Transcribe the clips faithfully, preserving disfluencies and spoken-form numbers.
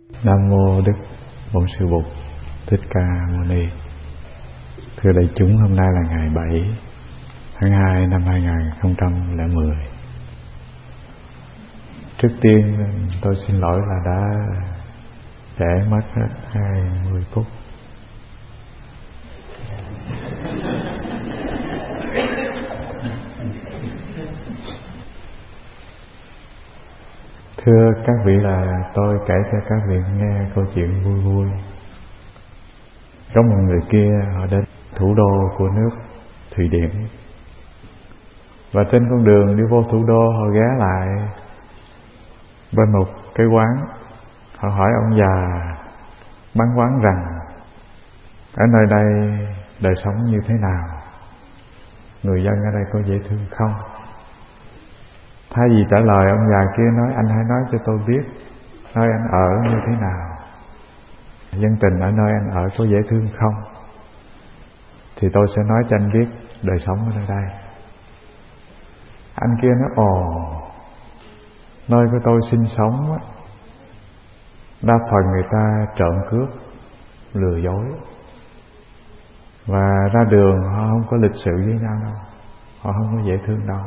Nam mô Đức Bổn Sư Bụt Thích Ca Mâu Ni. Thưa đại chúng, hôm nay là ngày bảy tháng hai năm hai nghìn không trăm lẻ mười. Trước tiên tôi xin lỗi là đã trễ mất hết hai mươi phút. Thưa các vị, là tôi kể cho các vị nghe câu chuyện vui vui. Có một người kia họ đến thủ đô của nước Thụy Điển, và trên con đường đi vô thủ đô họ ghé lại bên một cái quán. Họ hỏi ông già bán quán rằng ở nơi đây đời sống như thế nào, người dân ở đây có dễ thương không. Thay vì trả lời, ông già kia nói: anh hãy nói cho tôi biết nơi anh ở như thế nào, dân tình ở nơi anh ở có dễ thương không, thì tôi sẽ nói cho anh biết đời sống ở nơi đây. Anh kia nói: ồ, nơi của tôi sinh sống á, đa phần người ta trộm cướp, lừa dối, và ra đường họ không có lịch sự với nhau đâu, họ không có dễ thương đâu.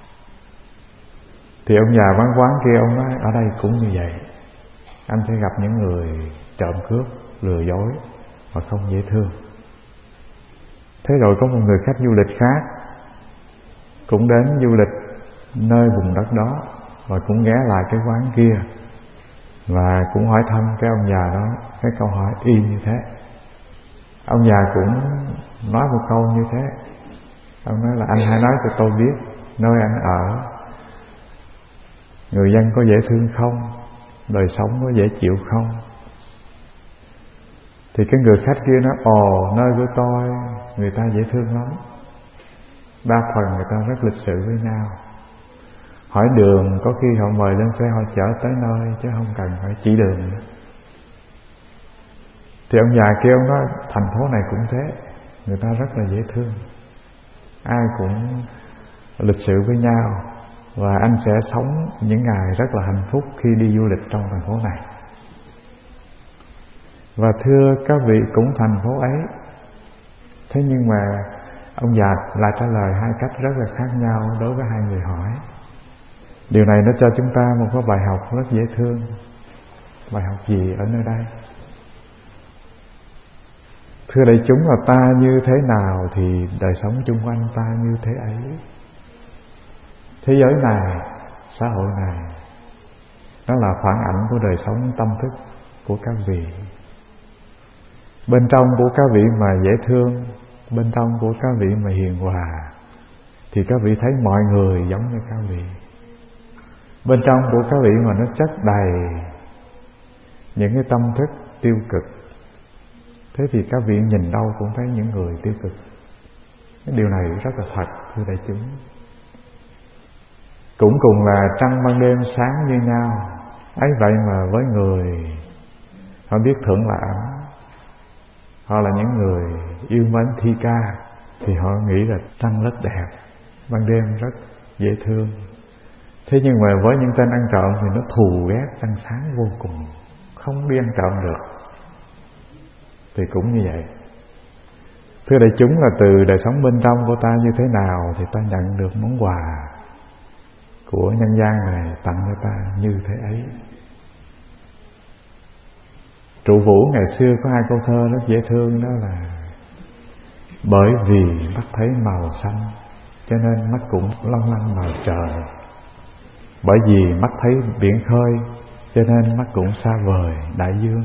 Thì ông già bán quán kia ông nói: ở đây cũng như vậy, anh sẽ gặp những người trộm cướp, lừa dối và không dễ thương. Thế rồi có một người khách du lịch khác cũng đến du lịch nơi vùng đất đó, và cũng ghé lại cái quán kia, và cũng hỏi thăm cái ông già đó cái câu hỏi y như thế. Ông già cũng nói một câu như thế. Ông nói là: anh hãy nói cho tôi biết nơi anh ở, người dân có dễ thương không, đời sống có dễ chịu không. Thì cái người khách kia nói: ồ, nơi của tôi người ta dễ thương lắm, đa phần người ta rất lịch sự với nhau, hỏi đường có khi họ mời lên xe họ chở tới nơi chứ không cần phải chỉ đường nữa. Thì ông già kia ông nói: thành phố này cũng thế, người ta rất là dễ thương, ai cũng lịch sự với nhau, và anh sẽ sống những ngày rất là hạnh phúc khi đi du lịch trong thành phố này. Và thưa các vị, cũng thành phố ấy, thế nhưng mà ông già lại trả lời hai cách rất là khác nhau đối với hai người hỏi. Điều này nó cho chúng ta một cái bài học rất dễ thương. Bài học gì ở nơi đây? Thưa đại chúng, là ta như thế nào thì đời sống chung quanh ta như thế ấy. Thế giới này, xã hội này, nó là phản ảnh của đời sống tâm thức của các vị. Bên trong của các vị mà dễ thương, bên trong của các vị mà hiền hòa, thì các vị thấy mọi người giống như các vị. Bên trong của các vị mà nó chất đầy những cái tâm thức tiêu cực, thế thì các vị nhìn đâu cũng thấy những người tiêu cực. Cái điều này rất là thật, thưa đại chúng. Cũng cùng là trăng ban đêm sáng như nhau, ấy vậy mà với người họ biết thưởng lãm, họ là những người yêu mến thi ca, thì họ nghĩ là trăng rất đẹp, ban đêm rất dễ thương. Thế nhưng mà với những tên ăn trộm thì nó thù ghét trăng sáng vô cùng, không đi ăn trộm được. Thì cũng như vậy. Thưa đại chúng, là từ đời sống bên trong của ta như thế nào thì ta nhận được món quà của nhân gian này tặng cho ta như thế ấy. Trụ Vũ ngày xưa có hai câu thơ rất dễ thương, đó là: bởi vì mắt thấy màu xanh cho nên mắt cũng long lanh màu trời, bởi vì mắt thấy biển khơi cho nên mắt cũng xa vời đại dương.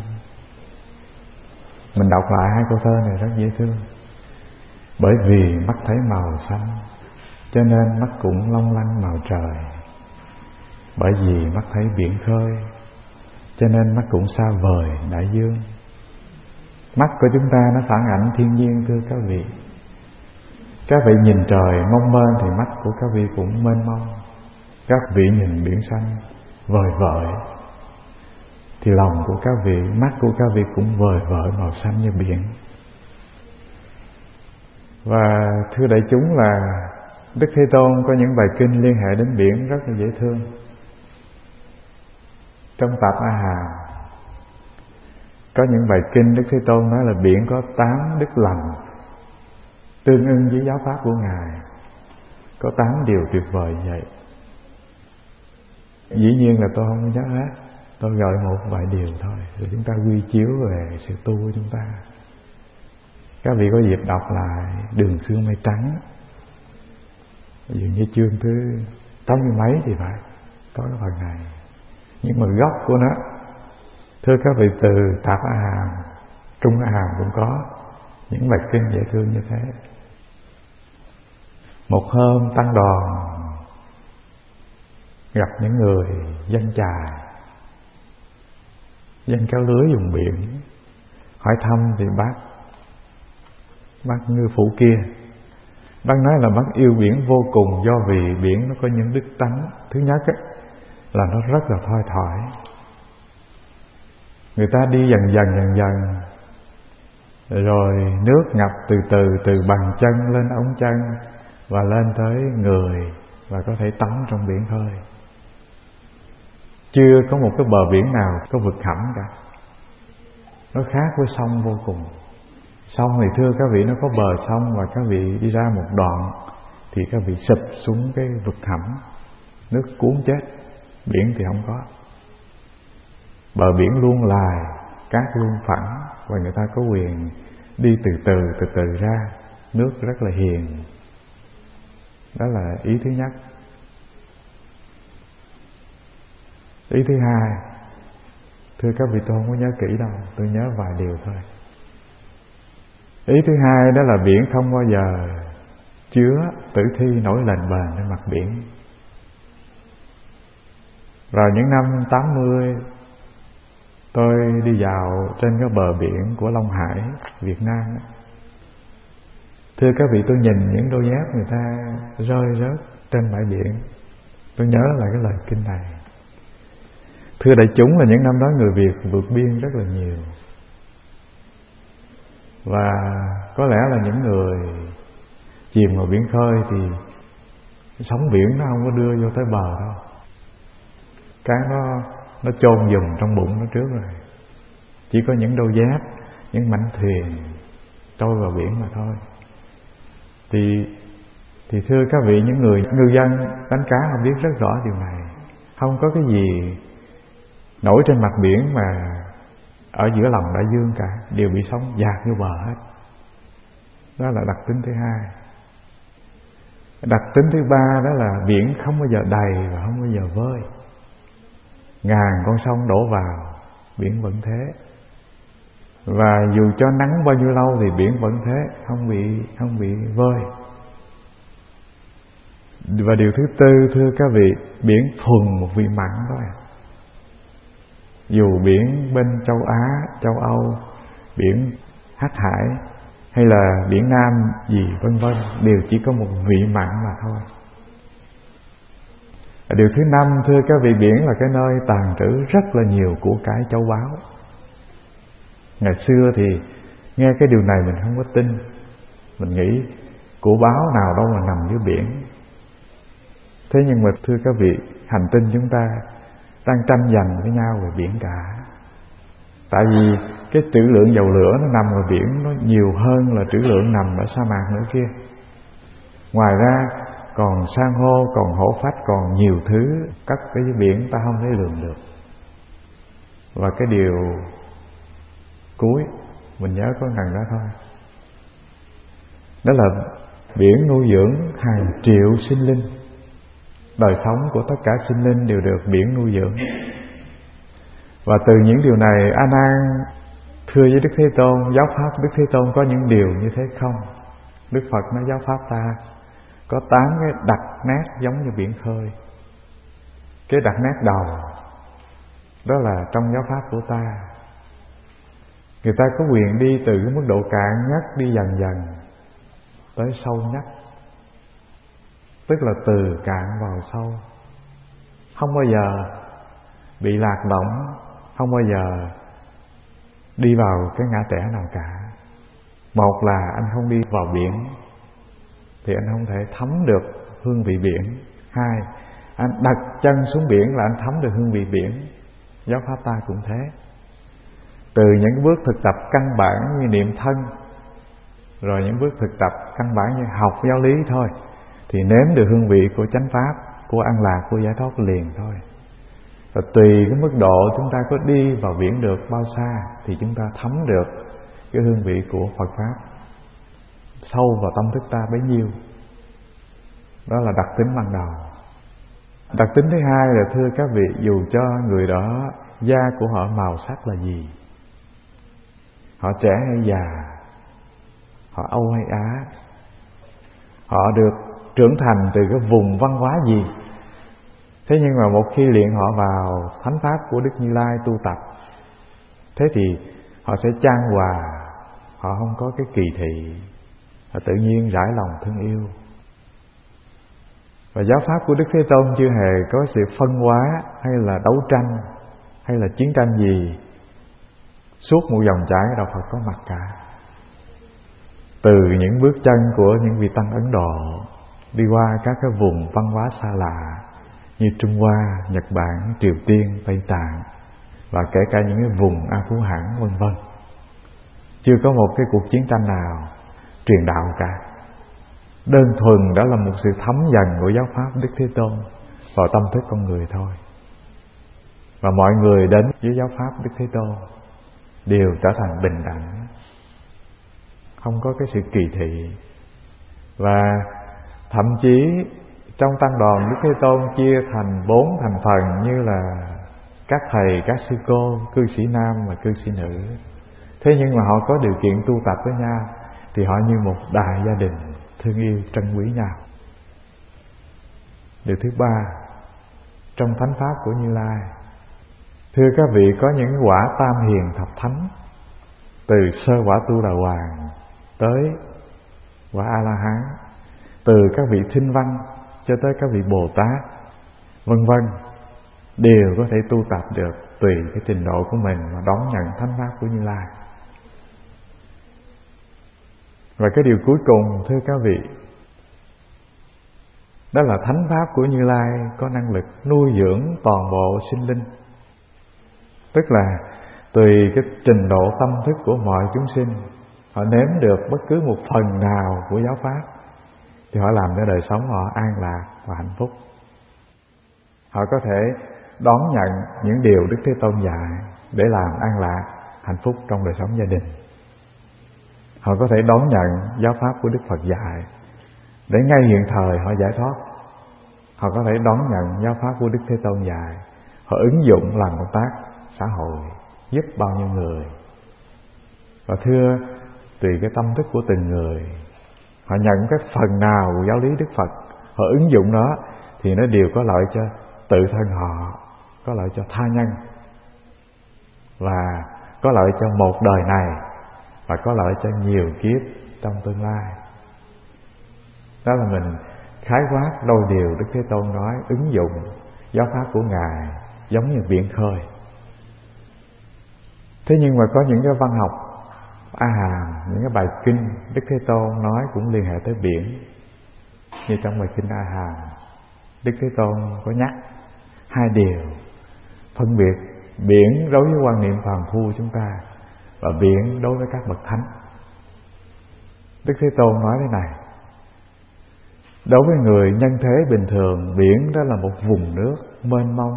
Mình đọc lại hai câu thơ này rất dễ thương. Bởi vì mắt thấy màu xanh cho nên mắt cũng long lanh màu trời, bởi vì mắt thấy biển khơi cho nên mắt cũng xa vời đại dương. Mắt của chúng ta nó phản ảnh thiên nhiên, thưa các vị. Các vị nhìn trời mông mênh thì mắt của các vị cũng mênh mông. Các vị nhìn biển xanh vời vợi thì lòng của các vị, mắt của các vị cũng vời vợi màu xanh như biển. Và thưa đại chúng, là Đức Thế Tôn có những bài kinh liên hệ đến biển rất là dễ thương. Trong tập A Hàm Có những bài kinh Đức Thế Tôn nói là biển có tám đức lành tương ưng với giáo pháp của Ngài. Có tám điều tuyệt vời như vậy. Dĩ nhiên là tôi không nhớ hết, tôi gọi một vài điều thôi để chúng ta quy chiếu về sự tu của chúng ta. Các vị có dịp đọc lại Đường Xương Mây Trắng, ví dụ như chương thứ tám mươi mấy thì phải có cái phần này. Nhưng mà gốc của nó, thưa các vị, từ Tạp A Hàm, Trung A Hàm cũng có những bài kinh dễ thương như thế. Một hôm tăng đoàn gặp những người dân chài, dân kéo lưới dùng biển, hỏi thăm thì bác bác ngư phủ kia, bác nói là bác yêu biển vô cùng, do vì biển nó có những đức tánh. Thứ nhất ấy, là nó rất là thoi thỏi. Người ta đi dần dần dần dần, rồi nước ngập từ từ từ bàn chân lên ống chân và lên tới người, và có thể tắm trong biển khơi. Chưa có một cái bờ biển nào có vực thẳm cả. Nó khác với sông vô cùng. Sông thì thưa các vị, nó có bờ sông, và các vị đi ra một đoạn thì các vị sụp xuống cái vực thẳm, nước cuốn chết. Biển thì không có. Bờ biển luôn lài, cát luôn phẳng, và người ta có quyền đi từ từ từ từ ra. Nước rất là hiền. Đó là ý thứ nhất. Ý thứ hai, thưa các vị, tôi không có nhớ kỹ đâu, tôi nhớ vài điều thôi. Ý thứ hai đó là biển không bao giờ chứa tử thi nổi lềnh bềnh trên mặt biển. Vào những năm tám mươi, tôi đi vào trên cái bờ biển của Long Hải, Việt Nam. Thưa các vị, tôi nhìn những đôi dép người ta rơi rớt trên bãi biển. Tôi nhớ lại cái lời kinh này. Thưa đại chúng, là những năm đó người Việt vượt biên rất là nhiều. Và có lẽ là những người chìm vào biển khơi thì sóng biển nó không có đưa vô tới bờ đâu. Cái nó nó chôn dùm trong bụng nó trước rồi. Chỉ có những đôi dép, những mảnh thuyền trôi vào biển mà thôi. Thì thì thưa các vị, những người ngư dân đánh cá họ biết rất rõ điều này. Không có cái gì nổi trên mặt biển mà ở giữa lòng đại dương cả, đều bị sóng dạt vô bờ hết. Đó là đặc tính thứ hai. Đặc tính thứ ba đó là biển không bao giờ đầy và không bao giờ vơi. Ngàn con sông đổ vào, biển vẫn thế. Và dù cho nắng bao nhiêu lâu thì biển vẫn thế, không bị không bị vơi. Và điều thứ tư, thưa các vị, biển thuần một vị mặn thôi. Dù biển bên châu Á, châu Âu, biển Hắc Hải hay là biển Nam gì vân vân, đều chỉ có một vị mặn mà thôi. Điều thứ năm, thưa các vị, biển là cái nơi tàng trữ rất là nhiều của cải châu báu. Ngày xưa thì nghe cái điều này mình không có tin. Mình nghĩ của báu nào đâu mà nằm dưới biển. Thế nhưng mà thưa các vị, hành tinh chúng ta đang tranh giành với nhau về biển cả. Tại vì cái trữ lượng dầu lửa nó nằm ở biển, nó nhiều hơn là trữ lượng nằm ở sa mạc nữa kia. Ngoài ra còn san hô, còn hổ phách, còn nhiều thứ cất ở dưới biển ta không thể lường được. Và cái điều cuối mình nhớ có ngần đó thôi, đó là biển nuôi dưỡng hàng triệu sinh linh. Đời sống của tất cả sinh linh đều được biển nuôi dưỡng. Và từ những điều này, A Nan thưa với Đức Thế Tôn, giáo pháp Đức Thế Tôn có những điều như thế không? Đức Phật nói giáo pháp ta có tám cái đặc nét giống như biển khơi. Cái đặc nét đầu đó là trong giáo pháp của ta, người ta có quyền đi từ cái mức độ cạn nhất đi dần dần tới sâu nhất. Tức là từ cạn vào sâu, không bao giờ bị lạc lõng, không bao giờ đi vào cái ngã tẻ nào cả. Một là anh không đi vào biển thì anh không thể thấm được hương vị biển. Hai, anh đặt chân xuống biển là anh thấm được hương vị biển. Giáo pháp ta cũng thế. Từ những bước thực tập căn bản như niệm thân, rồi những bước thực tập căn bản như học giáo lý thôi, thì nếm được hương vị của chánh pháp, của an lạc, của giải thoát liền thôi. Và tùy cái mức độ chúng ta có đi vào biển được bao xa thì chúng ta thấm được cái hương vị của Phật pháp sâu vào tâm thức ta bấy nhiêu. Đó là đặc tính ban đầu. Đặc tính thứ hai là, thưa các vị, dù cho người đó da của họ màu sắc là gì, họ trẻ hay già, họ Âu hay Á, họ được trưởng thành từ cái vùng văn hóa gì, thế nhưng mà một khi luyện họ vào thánh pháp của Đức Như Lai tu tập, thế thì họ sẽ chan hòa, họ không có cái kỳ thị, họ tự nhiên rải lòng thương yêu. Và giáo pháp của Đức Thế Tôn chưa hề có sự phân hóa hay là đấu tranh hay là chiến tranh gì suốt một dòng chảy đạo Phật có mặt cả. Từ những bước chân của những vị tăng Ấn Độ đi qua các cái vùng văn hóa xa lạ như Trung Hoa, Nhật Bản, Triều Tiên, Tây Tạng, và kể cả những cái vùng A Phú Hãn vân vân, chưa có một cái cuộc chiến tranh nào truyền đạo cả. Đơn thuần đó là một sự thấm dần của giáo pháp Đức Thế Tôn vào tâm thức con người thôi. Và mọi người đến với giáo pháp Đức Thế Tôn đều trở thành bình đẳng, không có cái sự kỳ thị. Và thậm chí trong tăng đoàn Đức Thế Tôn chia thành bốn thành phần, như là các thầy, các sư cô, cư sĩ nam và cư sĩ nữ. Thế nhưng mà họ có điều kiện tu tập với nhau thì họ như một đại gia đình thương yêu trân quý nhau. Điều thứ ba, trong thánh pháp của Như Lai, thưa các vị, có những quả tam hiền thập thánh, từ sơ quả Tu Đà Hoàng tới quả A La Hán, từ các vị Thinh Văn cho tới các vị Bồ Tát vân vân, đều có thể tu tập được tùy cái trình độ của mình mà đón nhận thánh pháp của Như Lai. Và cái điều cuối cùng, thưa các vị, đó là thánh pháp của Như Lai có năng lực nuôi dưỡng toàn bộ sinh linh. Tức là tùy cái trình độ tâm thức của mọi chúng sinh, họ nếm được bất cứ một phần nào của giáo pháp thì họ làm cho đời sống họ an lạc và hạnh phúc. Họ có thể đón nhận những điều Đức Thế Tôn dạy để làm an lạc, hạnh phúc trong đời sống gia đình. Họ có thể đón nhận giáo pháp của Đức Phật dạy để ngay hiện thời họ giải thoát. Họ có thể đón nhận giáo pháp của Đức Thế Tôn dạy, họ ứng dụng làm công tác xã hội, giúp bao nhiêu người. Và thưa, tùy cái tâm thức của từng người, họ nhận cái phần nào của giáo lý Đức Phật, họ ứng dụng nó thì nó đều có lợi cho tự thân họ, có lợi cho tha nhân, và có lợi cho một đời này, và có lợi cho nhiều kiếp trong tương lai. Đó là mình khái quát đôi điều Đức Thế Tôn nói, ứng dụng giáo pháp của Ngài giống như biển khơi. Thế nhưng mà có những cái văn học A Hàm, những cái bài kinh Đức Thế Tôn nói cũng liên hệ tới biển. Như trong bài kinh A Hàm, Đức Thế Tôn có nhắc hai điều phân biệt biển đối với quan niệm phàm phu chúng ta và biển đối với các bậc thánh. Đức Thế Tôn nói thế này: đối với người nhân thế bình thường, biển đó là một vùng nước mênh mông,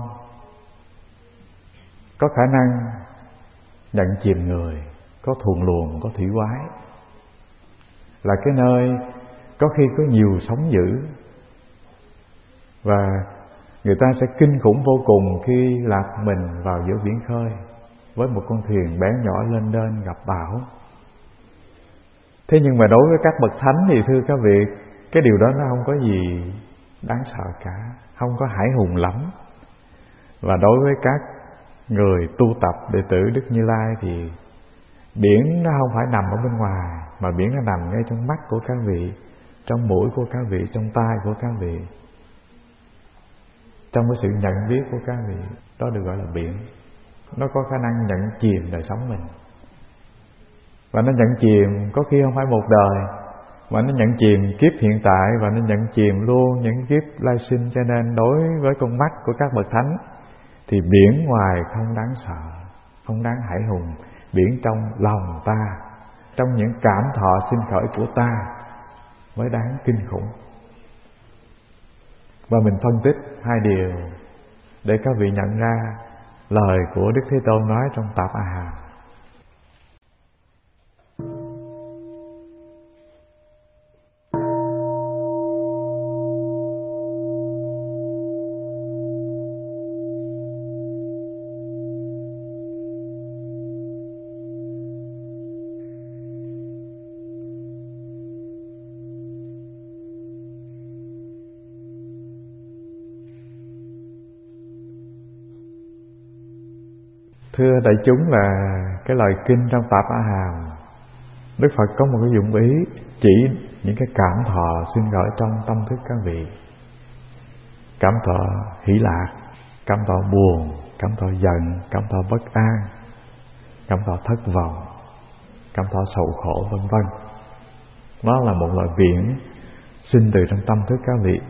có khả năng nhận chìm người, có thuận luồng, có thủy quái, là cái nơi có khi có nhiều sóng dữ, và người ta sẽ kinh khủng vô cùng khi lạc mình vào giữa biển khơi với một con thuyền bé nhỏ lên đên gặp bão. Thế nhưng mà đối với các bậc thánh thì thưa các vị, cái điều đó nó không có gì đáng sợ cả, không có hãi hùng lắm. Và đối với các người tu tập đệ tử Đức Như Lai thì biển nó không phải nằm ở bên ngoài, mà biển nó nằm ngay trong mắt của các vị, trong mũi của các vị, trong tai của các vị, trong cái sự nhận biết của các vị. Đó được gọi là biển. Nó có khả năng nhận chìm đời sống mình. Và nó nhận chìm có khi không phải một đời, mà nó nhận chìm kiếp hiện tại, và nó nhận chìm luôn những kiếp lai sinh. Cho nên đối với con mắt của các bậc thánh thì biển ngoài không đáng sợ, không đáng hãi hùng, biển trong lòng ta, trong những cảm thọ sinh khởi của ta mới đáng kinh khủng. Và mình phân tích hai điều để các vị nhận ra lời của Đức Thế Tôn nói trong Tạp A Hàm. Thưa đại chúng, là cái lời kinh trong Tạp A Hàm, Đức Phật có một cái dụng ý chỉ những cái cảm thọ sinh khởi trong tâm thức các vị. Cảm thọ hỷ lạc, cảm thọ buồn, cảm thọ giận, cảm thọ bất an, cảm thọ thất vọng, cảm thọ sầu khổ, vân vân. Nó là một loại biển sinh từ trong tâm thức các vị.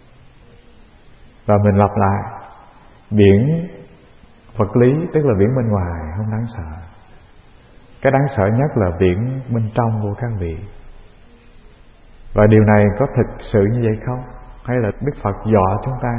Và mình lặp lại, biển vật lý tức là biển bên ngoài không đáng sợ. Cái đáng sợ nhất là biển bên trong của các vị. Và điều này có thực sự như vậy không? Hay là Đức Phật dọa chúng ta?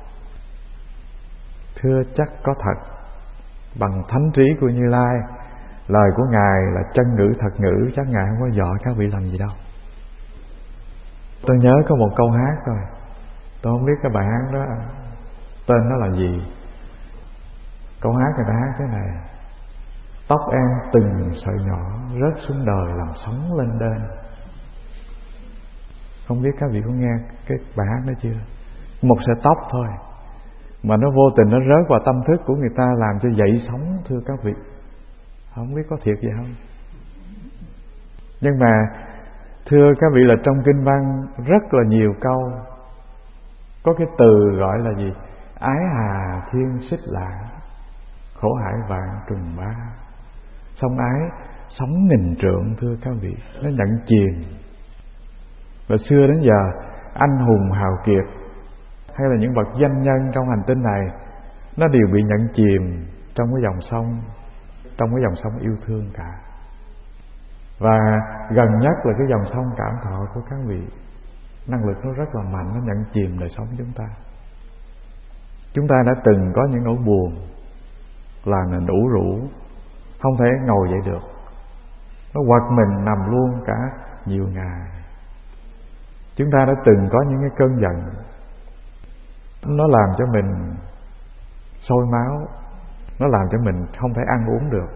Thưa chắc có thật. Bằng thánh trí của Như Lai, lời của Ngài là chân ngữ thật ngữ, chắc Ngài không có dọa các vị làm gì đâu. Tôi nhớ có một câu hát thôi, tôi không biết cái bài hát đó tên nó là gì. Câu hát người ta hát thế này: tóc em từng sợi nhỏ rớt xuống đời làm sóng lên đên. Không biết các vị có nghe cái bài hát đó chưa? Một sợi tóc thôi mà nó vô tình nó rớt vào tâm thức của người ta, làm cho dậy sóng, thưa các vị. Không biết có thiệt vậy không? Nhưng mà thưa các vị, là trong kinh văn rất là nhiều câu có cái từ gọi là gì? Ái hà thiên xích lãng, khổ hải vạn trùng ba. Sông ái sóng nghìn trượng, thưa các vị, nó nhận chìm. Và xưa đến giờ, anh hùng hào kiệt hay là những bậc danh nhân trong hành tinh này, nó đều bị nhận chìm trong cái dòng sông, trong cái dòng sông yêu thương cả. Và gần nhất là cái dòng sông cảm thọ của các vị, năng lực nó rất là mạnh, nó nhận chìm đời sống chúng ta. Chúng ta đã từng có những nỗi buồn làm mình ủ rũ, không thể ngồi dậy được, nó quật mình nằm luôn cả nhiều ngày. Chúng ta đã từng có những cái cơn giận, nó làm cho mình sôi máu, nó làm cho mình không thể ăn uống được.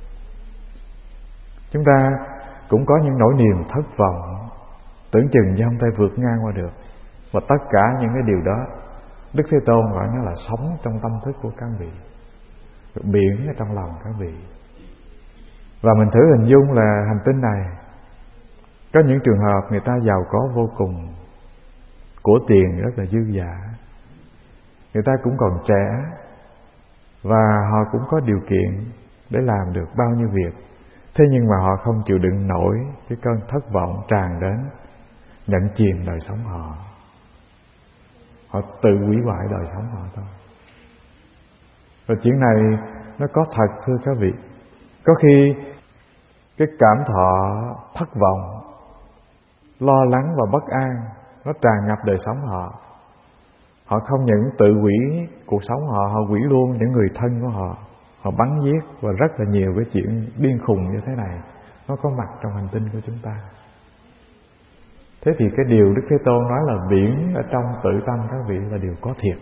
Chúng ta cũng có những nỗi niềm thất vọng, tưởng chừng như không thể vượt ngang qua được. Và tất cả những cái điều đó, Đức Thế Tôn gọi nó là sóng trong tâm thức của các vị, biển ở trong lòng các vị. Và mình thử hình dung là hành tinh này có những trường hợp người ta giàu có vô cùng, của tiền rất là dư dả, người ta cũng còn trẻ và họ cũng có điều kiện để làm được bao nhiêu việc. Thế nhưng mà họ không chịu đựng nổi cái cơn thất vọng tràn đến, nhận chìm đời sống họ. Họ tự hủy hoại đời sống họ thôi. Và chuyện này nó có thật, thưa các vị. Có khi cái cảm thọ thất vọng, lo lắng và bất an nó tràn ngập đời sống họ. Họ không những tự hủy cuộc sống họ, họ hủy luôn những người thân của họ. Họ bắn giết, và rất là nhiều cái chuyện điên khùng như thế này nó có mặt trong hành tinh của chúng ta. Thế thì cái điều Đức Thế Tôn nói là biển ở trong tự tâm các vị là điều có thiệt.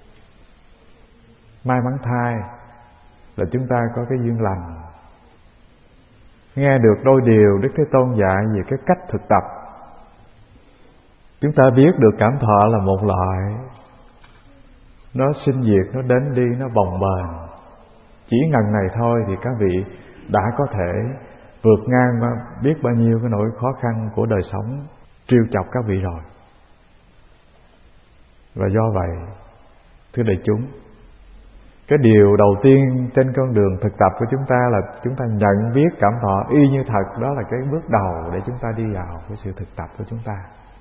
May mắn thay là chúng ta có cái duyên lành, nghe được đôi điều Đức Thế Tôn dạy về cái cách thực tập. Chúng ta biết được cảm thọ là một loại, nó sinh diệt, nó đến đi, nó bồng bềnh. Chỉ ngần này thôi thì các vị đã có thể vượt ngang biết bao nhiêu cái nỗi khó khăn của đời sống trêu chọc các vị rồi. Và do vậy, thưa đại chúng, cái điều đầu tiên trên con đường thực tập của chúng ta là chúng ta nhận biết cảm thọ y như thật. Đó là cái bước đầu để chúng ta đi vào cái sự thực tập của chúng ta.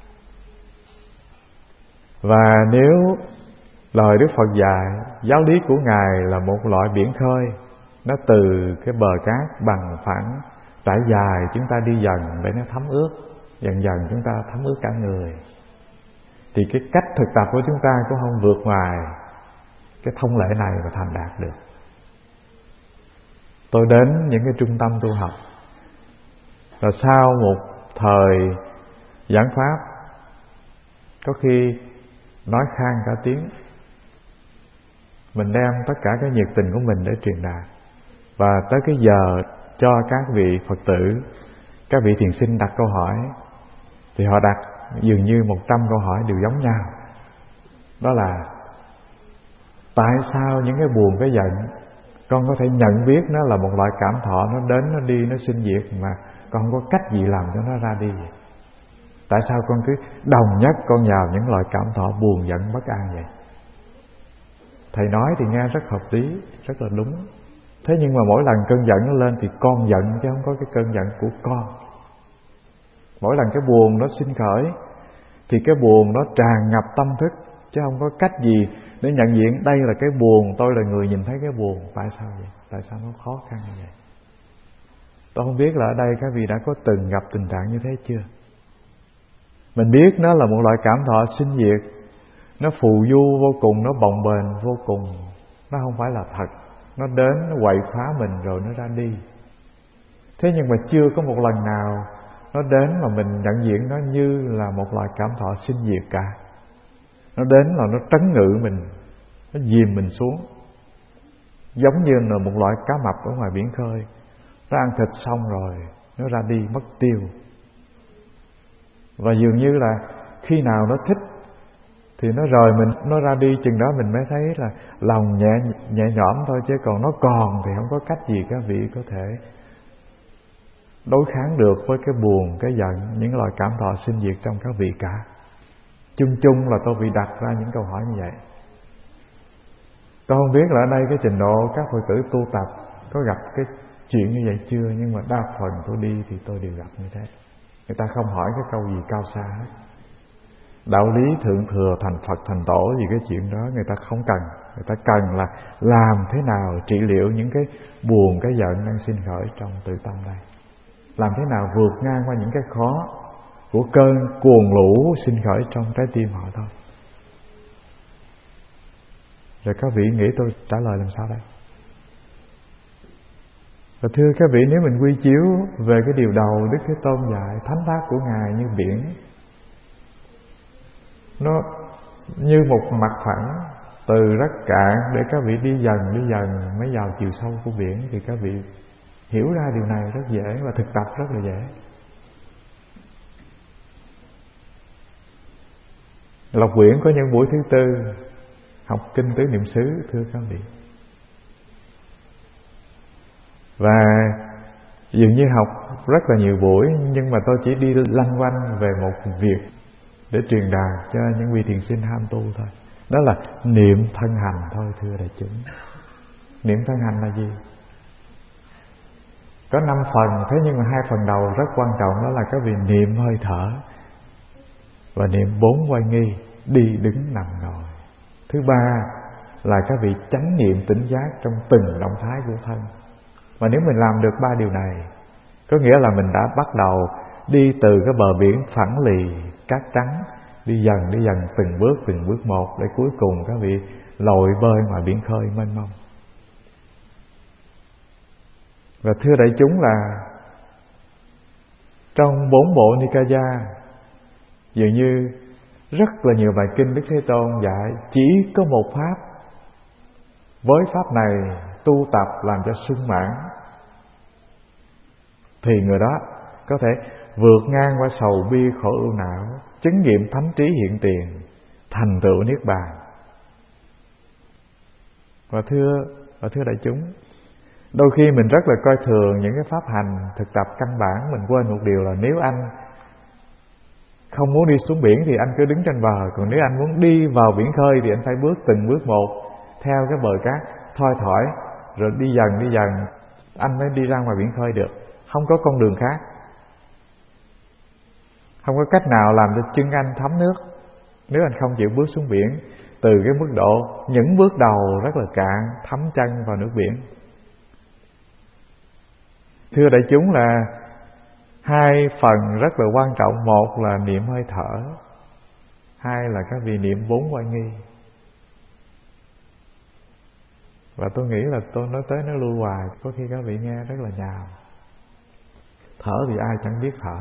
Và nếu lời Đức Phật dạy, giáo lý của Ngài là một loại biển khơi, Nó từ cái bờ cát bằng phẳng trải dài, chúng ta đi dần để nó thấm ướt. Dần dần chúng ta thấm ướt cả người. Thì cái cách thực tập của chúng ta cũng không vượt ngoài cái thông lệ này mà thành đạt được. Tôi đến những cái trung tâm tu học, và sau một thời giảng pháp, có khi nói khang cả tiếng, mình đem tất cả cái nhiệt tình của mình để truyền đạt. Và tới cái giờ cho các vị Phật tử, các vị thiền sinh đặt câu hỏi, thì họ đặt dường như một trăm câu hỏi đều giống nhau. Đó là: tại sao những cái buồn, cái giận con có thể nhận biết nó là một loại cảm thọ, nó đến, nó đi, nó sinh diệt, mà con không có cách gì làm cho nó ra đi? Tại sao con cứ đồng nhất con vào những loại cảm thọ buồn, giận, bất an vậy? Thầy nói thì nghe rất hợp lý, rất là đúng. Thế nhưng mà mỗi lần cơn giận nó lên thì con giận, chứ không có cái cơn giận của con. Mỗi lần cái buồn nó sinh khởi thì cái buồn nó tràn ngập tâm thức, chứ không có cách gì để nhận diện đây là cái buồn, tôi là người nhìn thấy cái buồn. Tại sao vậy? Tại sao nó khó khăn như vậy? Tôi không biết là ở đây các vị đã có từng gặp tình trạng như thế chưa? Mình biết nó là một loại cảm thọ sinh diệt, nó phù du vô cùng, nó bồng bềnh vô cùng, nó không phải là thật. Nó đến, nó quậy phá mình rồi nó ra đi. Thế nhưng mà chưa có một lần nào nó đến mà mình nhận diện nó như là một loại cảm thọ sinh diệt cả. Nó đến là nó trấn ngự mình, nó dìm mình xuống, giống như là một loại cá mập ở ngoài biển khơi. Nó ăn thịt xong rồi nó ra đi mất tiêu. Và dường như là khi nào nó thích thì nó rời mình, nó ra đi, chừng đó mình mới thấy là lòng nhẹ nhẹ nhõm thôi. Chứ còn nó còn thì không có cách gì các vị có thể đối kháng được với cái buồn, cái giận, những loại cảm thọ sinh diệt trong các vị cả. Chung chung là tôi bị đặt ra những câu hỏi như vậy. Tôi không biết là ở đây cái trình độ các Phật tử tu tập có gặp cái chuyện như vậy chưa, nhưng mà đa phần tôi đi thì tôi đều gặp như thế. Người ta không hỏi cái câu gì cao xa hết. Đạo lý thượng thừa thành Phật thành Tổ gì cái chuyện đó người ta không cần. Người ta cần là làm thế nào trị liệu những cái buồn, cái giận đang sinh khởi trong tự tâm đây. Làm thế nào vượt ngang qua những cái khó của cơn cuồng lũ sinh khởi trong trái tim họ thôi. Rồi các vị nghĩ tôi trả lời làm sao đây? Và thưa các vị, nếu mình quy chiếu về cái điều đầu Đức Thế Tôn dạy, thánh pháp của Ngài như biển, nó như một mặt phẳng từ rất cạn để các vị đi dần đi dần mới vào chiều sâu của biển, thì các vị hiểu ra điều này rất dễ và thực tập rất là dễ. Lộc Quyển có những buổi thứ tư học kinh tứ niệm xứ, thưa các vị. Và dường như học rất là nhiều buổi, nhưng mà tôi chỉ đi lanh quanh về một việc để truyền đạt cho những vị thiền sinh ham tu thôi. Đó là niệm thân hành thôi, thưa đại chúng. Niệm thân hành là gì? Có năm phần, thế nhưng mà hai phần đầu rất quan trọng, đó là các vị niệm hơi thở và niệm bốn quay nghi, đi đứng nằm ngồi. Thứ ba là các vị chánh niệm tỉnh giác trong từng động thái của thân. Mà nếu mình làm được ba điều này, có nghĩa là mình đã bắt đầu đi từ cái bờ biển phẳng lì, cát trắng, đi dần đi dần từng bước từng bước một, để cuối cùng các vị lội bơi ngoài biển khơi mênh mông. Và thưa đại chúng là trong bốn bộ Nikaya, dường như rất là nhiều bài kinh Đức Thế Tôn dạy chỉ có một pháp. Với pháp này tu tập làm cho sung mãn, thì người đó có thể vượt ngang qua sầu bi khổ ưu não, chứng nghiệm thánh trí hiện tiền, thành tựu niết bàn. Và thưa và thưa đại chúng, đôi khi mình rất là coi thường những cái pháp hành thực tập căn bản. Mình quên một điều là nếu anh không muốn đi xuống biển thì anh cứ đứng trên bờ, còn nếu anh muốn đi vào biển khơi thì anh phải bước từng bước một theo cái bờ cát thoi thỏi, rồi đi dần đi dần anh mới đi ra ngoài biển khơi được. Không có con đường khác, không có cách nào làm cho chân anh thấm nước nếu anh không chịu bước xuống biển từ cái mức độ những bước đầu rất là cạn, thấm chân vào nước biển. Thưa đại chúng, là hai phần rất là quan trọng. Một là niệm hơi thở, hai là các vị niệm bốn oai nghi. Và tôi nghĩ là tôi nói tới nó lưu hoài, có khi các vị nghe rất là nhào. Thở thì ai chẳng biết thở,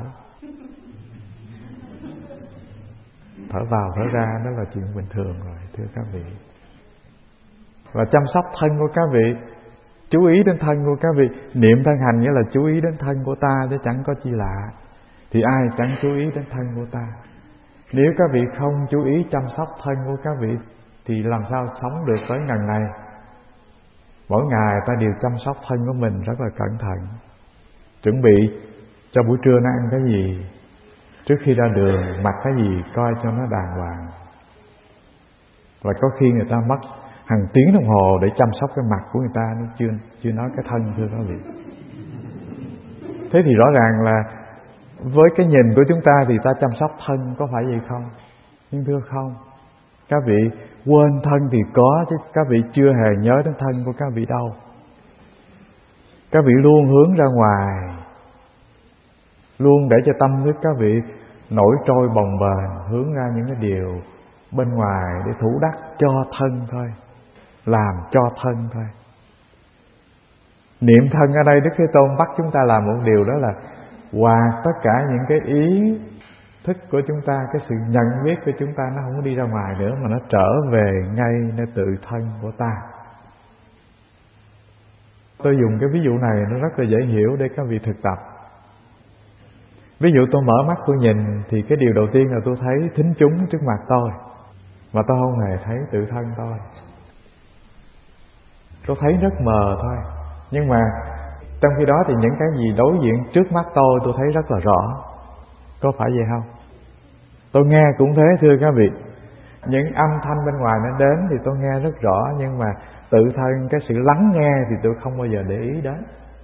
thở vào thở ra đó là chuyện bình thường rồi, thưa các vị. Và chăm sóc thân của các vị, chú ý đến thân của các vị. Niệm thân hành nghĩa là chú ý đến thân của ta, chứ chẳng có chi lạ. Thì ai chẳng chú ý đến thân của ta. Nếu các vị không chú ý chăm sóc thân của các vị thì làm sao sống được tới ngần này. Mỗi ngày ta đều chăm sóc thân của mình rất là cẩn thận. Chuẩn bị cho buổi trưa nó ăn cái gì, trước khi ra đường mặc cái gì coi cho nó đàng hoàng. Và có khi người ta mất hàng tiếng đồng hồ để chăm sóc cái mặt của người ta, nó chưa chưa nói cái thân, thưa các vị. Thế thì rõ ràng là với cái nhìn của chúng ta thì ta chăm sóc thân có phải vậy không? Nhưng thưa không. Các vị quên thân thì có, chứ các vị chưa hề nhớ đến thân của các vị đâu. Các vị luôn hướng ra ngoài, luôn để cho tâm thức các vị nổi trôi bồng bềnh, hướng ra những cái điều bên ngoài để thủ đắc cho thân thôi, làm cho thân thôi. Niệm thân ở đây Đức Thế Tôn bắt chúng ta làm một điều, đó là hòa tất cả những cái ý thức của chúng ta, cái sự nhận biết của chúng ta nó không có đi ra ngoài nữa, mà nó trở về ngay nơi tự thân của ta. Tôi dùng cái ví dụ này nó rất là dễ hiểu để các vị thực tập. Ví dụ tôi mở mắt tôi nhìn thì cái điều đầu tiên là tôi thấy thính chúng trước mặt tôi, mà tôi không hề thấy tự thân tôi. Tôi thấy rất mờ thôi. Nhưng mà trong khi đó thì những cái gì đối diện trước mắt tôi tôi thấy rất là rõ. Có phải vậy không? Tôi nghe cũng thế, thưa các vị. Những âm thanh bên ngoài nó đến thì tôi nghe rất rõ, nhưng mà tự thân cái sự lắng nghe thì tôi không bao giờ để ý đến.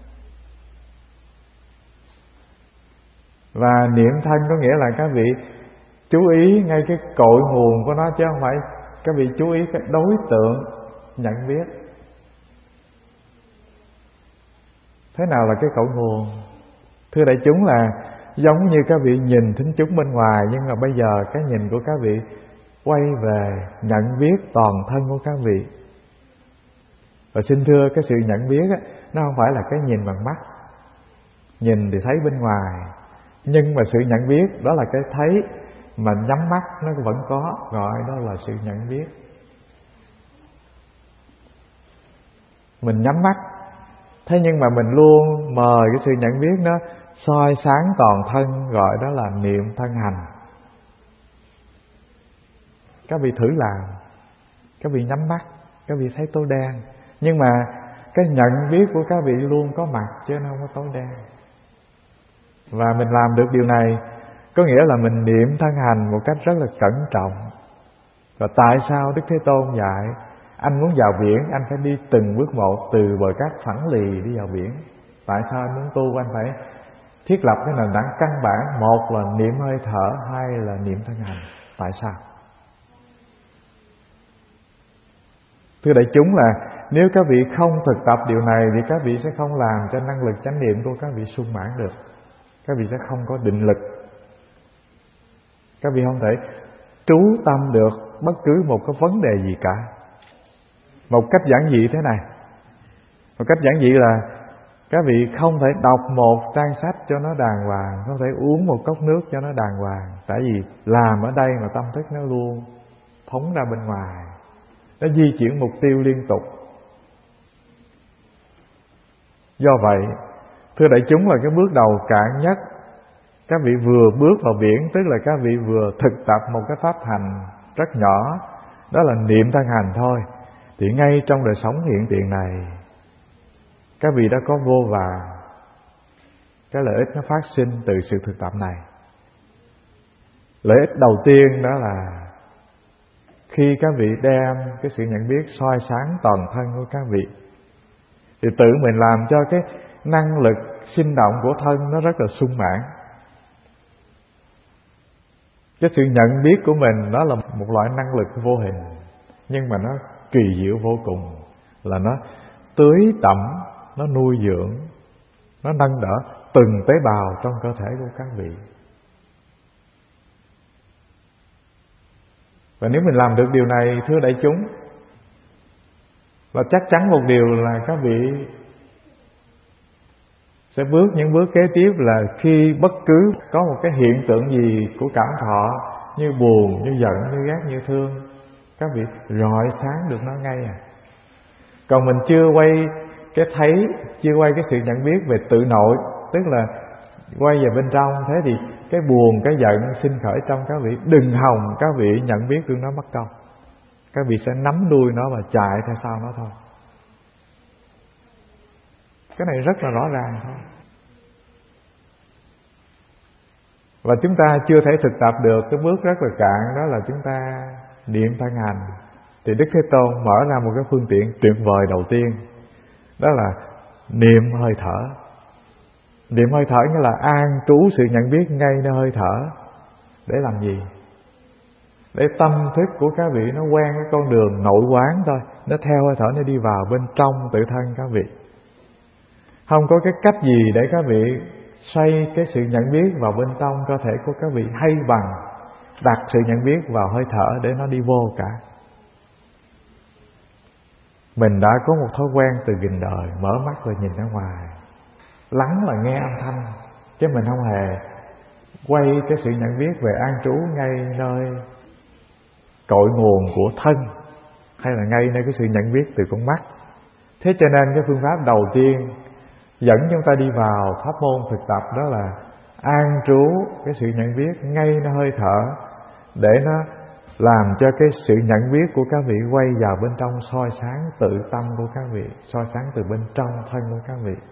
Và niệm thân có nghĩa là các vị chú ý ngay cái cội nguồn của nó, chứ không phải các vị chú ý cái đối tượng nhận biết. Thế nào là cái cội nguồn? Thưa đại chúng, là giống như các vị nhìn thính chúng bên ngoài, nhưng mà bây giờ cái nhìn của các vị quay về nhận biết toàn thân của các vị. Và xin thưa, cái sự nhận biết á, nó không phải là cái nhìn bằng mắt. Nhìn thì thấy bên ngoài, nhưng mà sự nhận biết đó là cái thấy mà nhắm mắt nó vẫn có, gọi đó là sự nhận biết. Mình nhắm mắt, thế nhưng mà mình luôn mời cái sự nhận biết nó soi sáng toàn thân, gọi đó là niệm thân hành. Các vị thử làm. Các vị nhắm mắt, các vị thấy tối đen, nhưng mà cái nhận biết của các vị luôn có mặt, chứ nó không có tối đen. Và mình làm được điều này có nghĩa là mình niệm thân hành một cách rất là cẩn trọng. Và tại sao Đức Thế Tôn dạy anh muốn vào biển, anh phải đi từng bước một, từ bờ cát phẳng lì đi vào biển? Tại sao anh muốn tu, anh phải thiết lập cái nền tảng căn bản, một là niệm hơi thở, hai là niệm thân hành? Tại sao? Thưa đại chúng, là nếu các vị không thực tập điều này thì các vị sẽ không làm cho năng lực chánh niệm của các vị sung mãn được. Các vị sẽ không có định lực. Các vị không thể trú tâm được bất cứ một cái vấn đề gì cả. Một cách giản dị thế này. Một cách giản dị là các vị không thể đọc một trang sách cho nó đàng hoàng, không thể uống một cốc nước cho nó đàng hoàng. Tại vì làm ở đây mà tâm thức nó luôn phóng ra bên ngoài, nó di chuyển mục tiêu liên tục. Do vậy, thưa đại chúng, là cái bước đầu cạn nhất. Các vị vừa bước vào biển, tức là các vị vừa thực tập một cái pháp hành rất nhỏ, đó là niệm thân hành thôi. Thì ngay trong đời sống hiện tiền này, các vị đã có vô vàn cái lợi ích nó phát sinh từ sự thực tập này. Lợi ích đầu tiên đó là khi các vị đem cái sự nhận biết soi sáng toàn thân của các vị, thì tự mình làm cho cái năng lực sinh động của thân nó rất là sung mãn. Cái sự nhận biết của mình đó là một loại năng lực vô hình, nhưng mà nó kỳ diệu vô cùng, là nó tưới tẩm, nó nuôi dưỡng nó nâng đỡ từng tế bào trong cơ thể của các vị. Và nếu mình làm được điều này, thưa đại chúng, và chắc chắn một điều là các vị sẽ bước những bước kế tiếp là khi bất cứ có một cái hiện tượng gì của cảm thọ như buồn, như giận, như ghét, như thương, các vị rọi sáng được nó ngay à. Còn mình chưa quay cái thấy, chưa quay cái sự nhận biết về tự nội, tức là quay về bên trong, thế thì cái buồn, cái giận sinh khởi trong các vị, đừng hòng các vị nhận biết được nó mất công. Các vị sẽ nắm đuôi nó và chạy theo sau nó thôi. Cái này rất là rõ ràng thôi. Và chúng ta chưa thể thực tập được cái bước rất là cạn, đó là chúng ta niệm thân hành. Thì Đức Thế Tôn mở ra một cái phương tiện tuyệt vời đầu tiên, đó là niệm hơi thở. Niệm hơi thở nghĩa là an trú sự nhận biết ngay nơi hơi thở. Để làm gì? Để tâm thức của các vị nó quen cái con đường nội quán thôi, nó theo hơi thở nó đi vào bên trong tự thân các vị. Không có cái cách gì để các vị xoay cái sự nhận biết vào bên trong cơ thể của các vị hay bằng đặt sự nhận biết vào hơi thở để nó đi vô cả. Mình đã có một thói quen từ nghìn đời mở mắt và nhìn ra ngoài, lắng là nghe âm thanh, chứ mình không hề quay cái sự nhận biết về an trú ngay nơi cội nguồn của thân, hay là ngay nơi cái sự nhận biết từ con mắt. Thế cho nên cái phương pháp đầu tiên dẫn chúng ta đi vào pháp môn thực tập đó là an trú cái sự nhận biết ngay nơi hơi thở, để nó làm cho cái sự nhận biết của các vị quay vào bên trong, soi sáng tự tâm của các vị, soi sáng từ bên trong thân của các vị.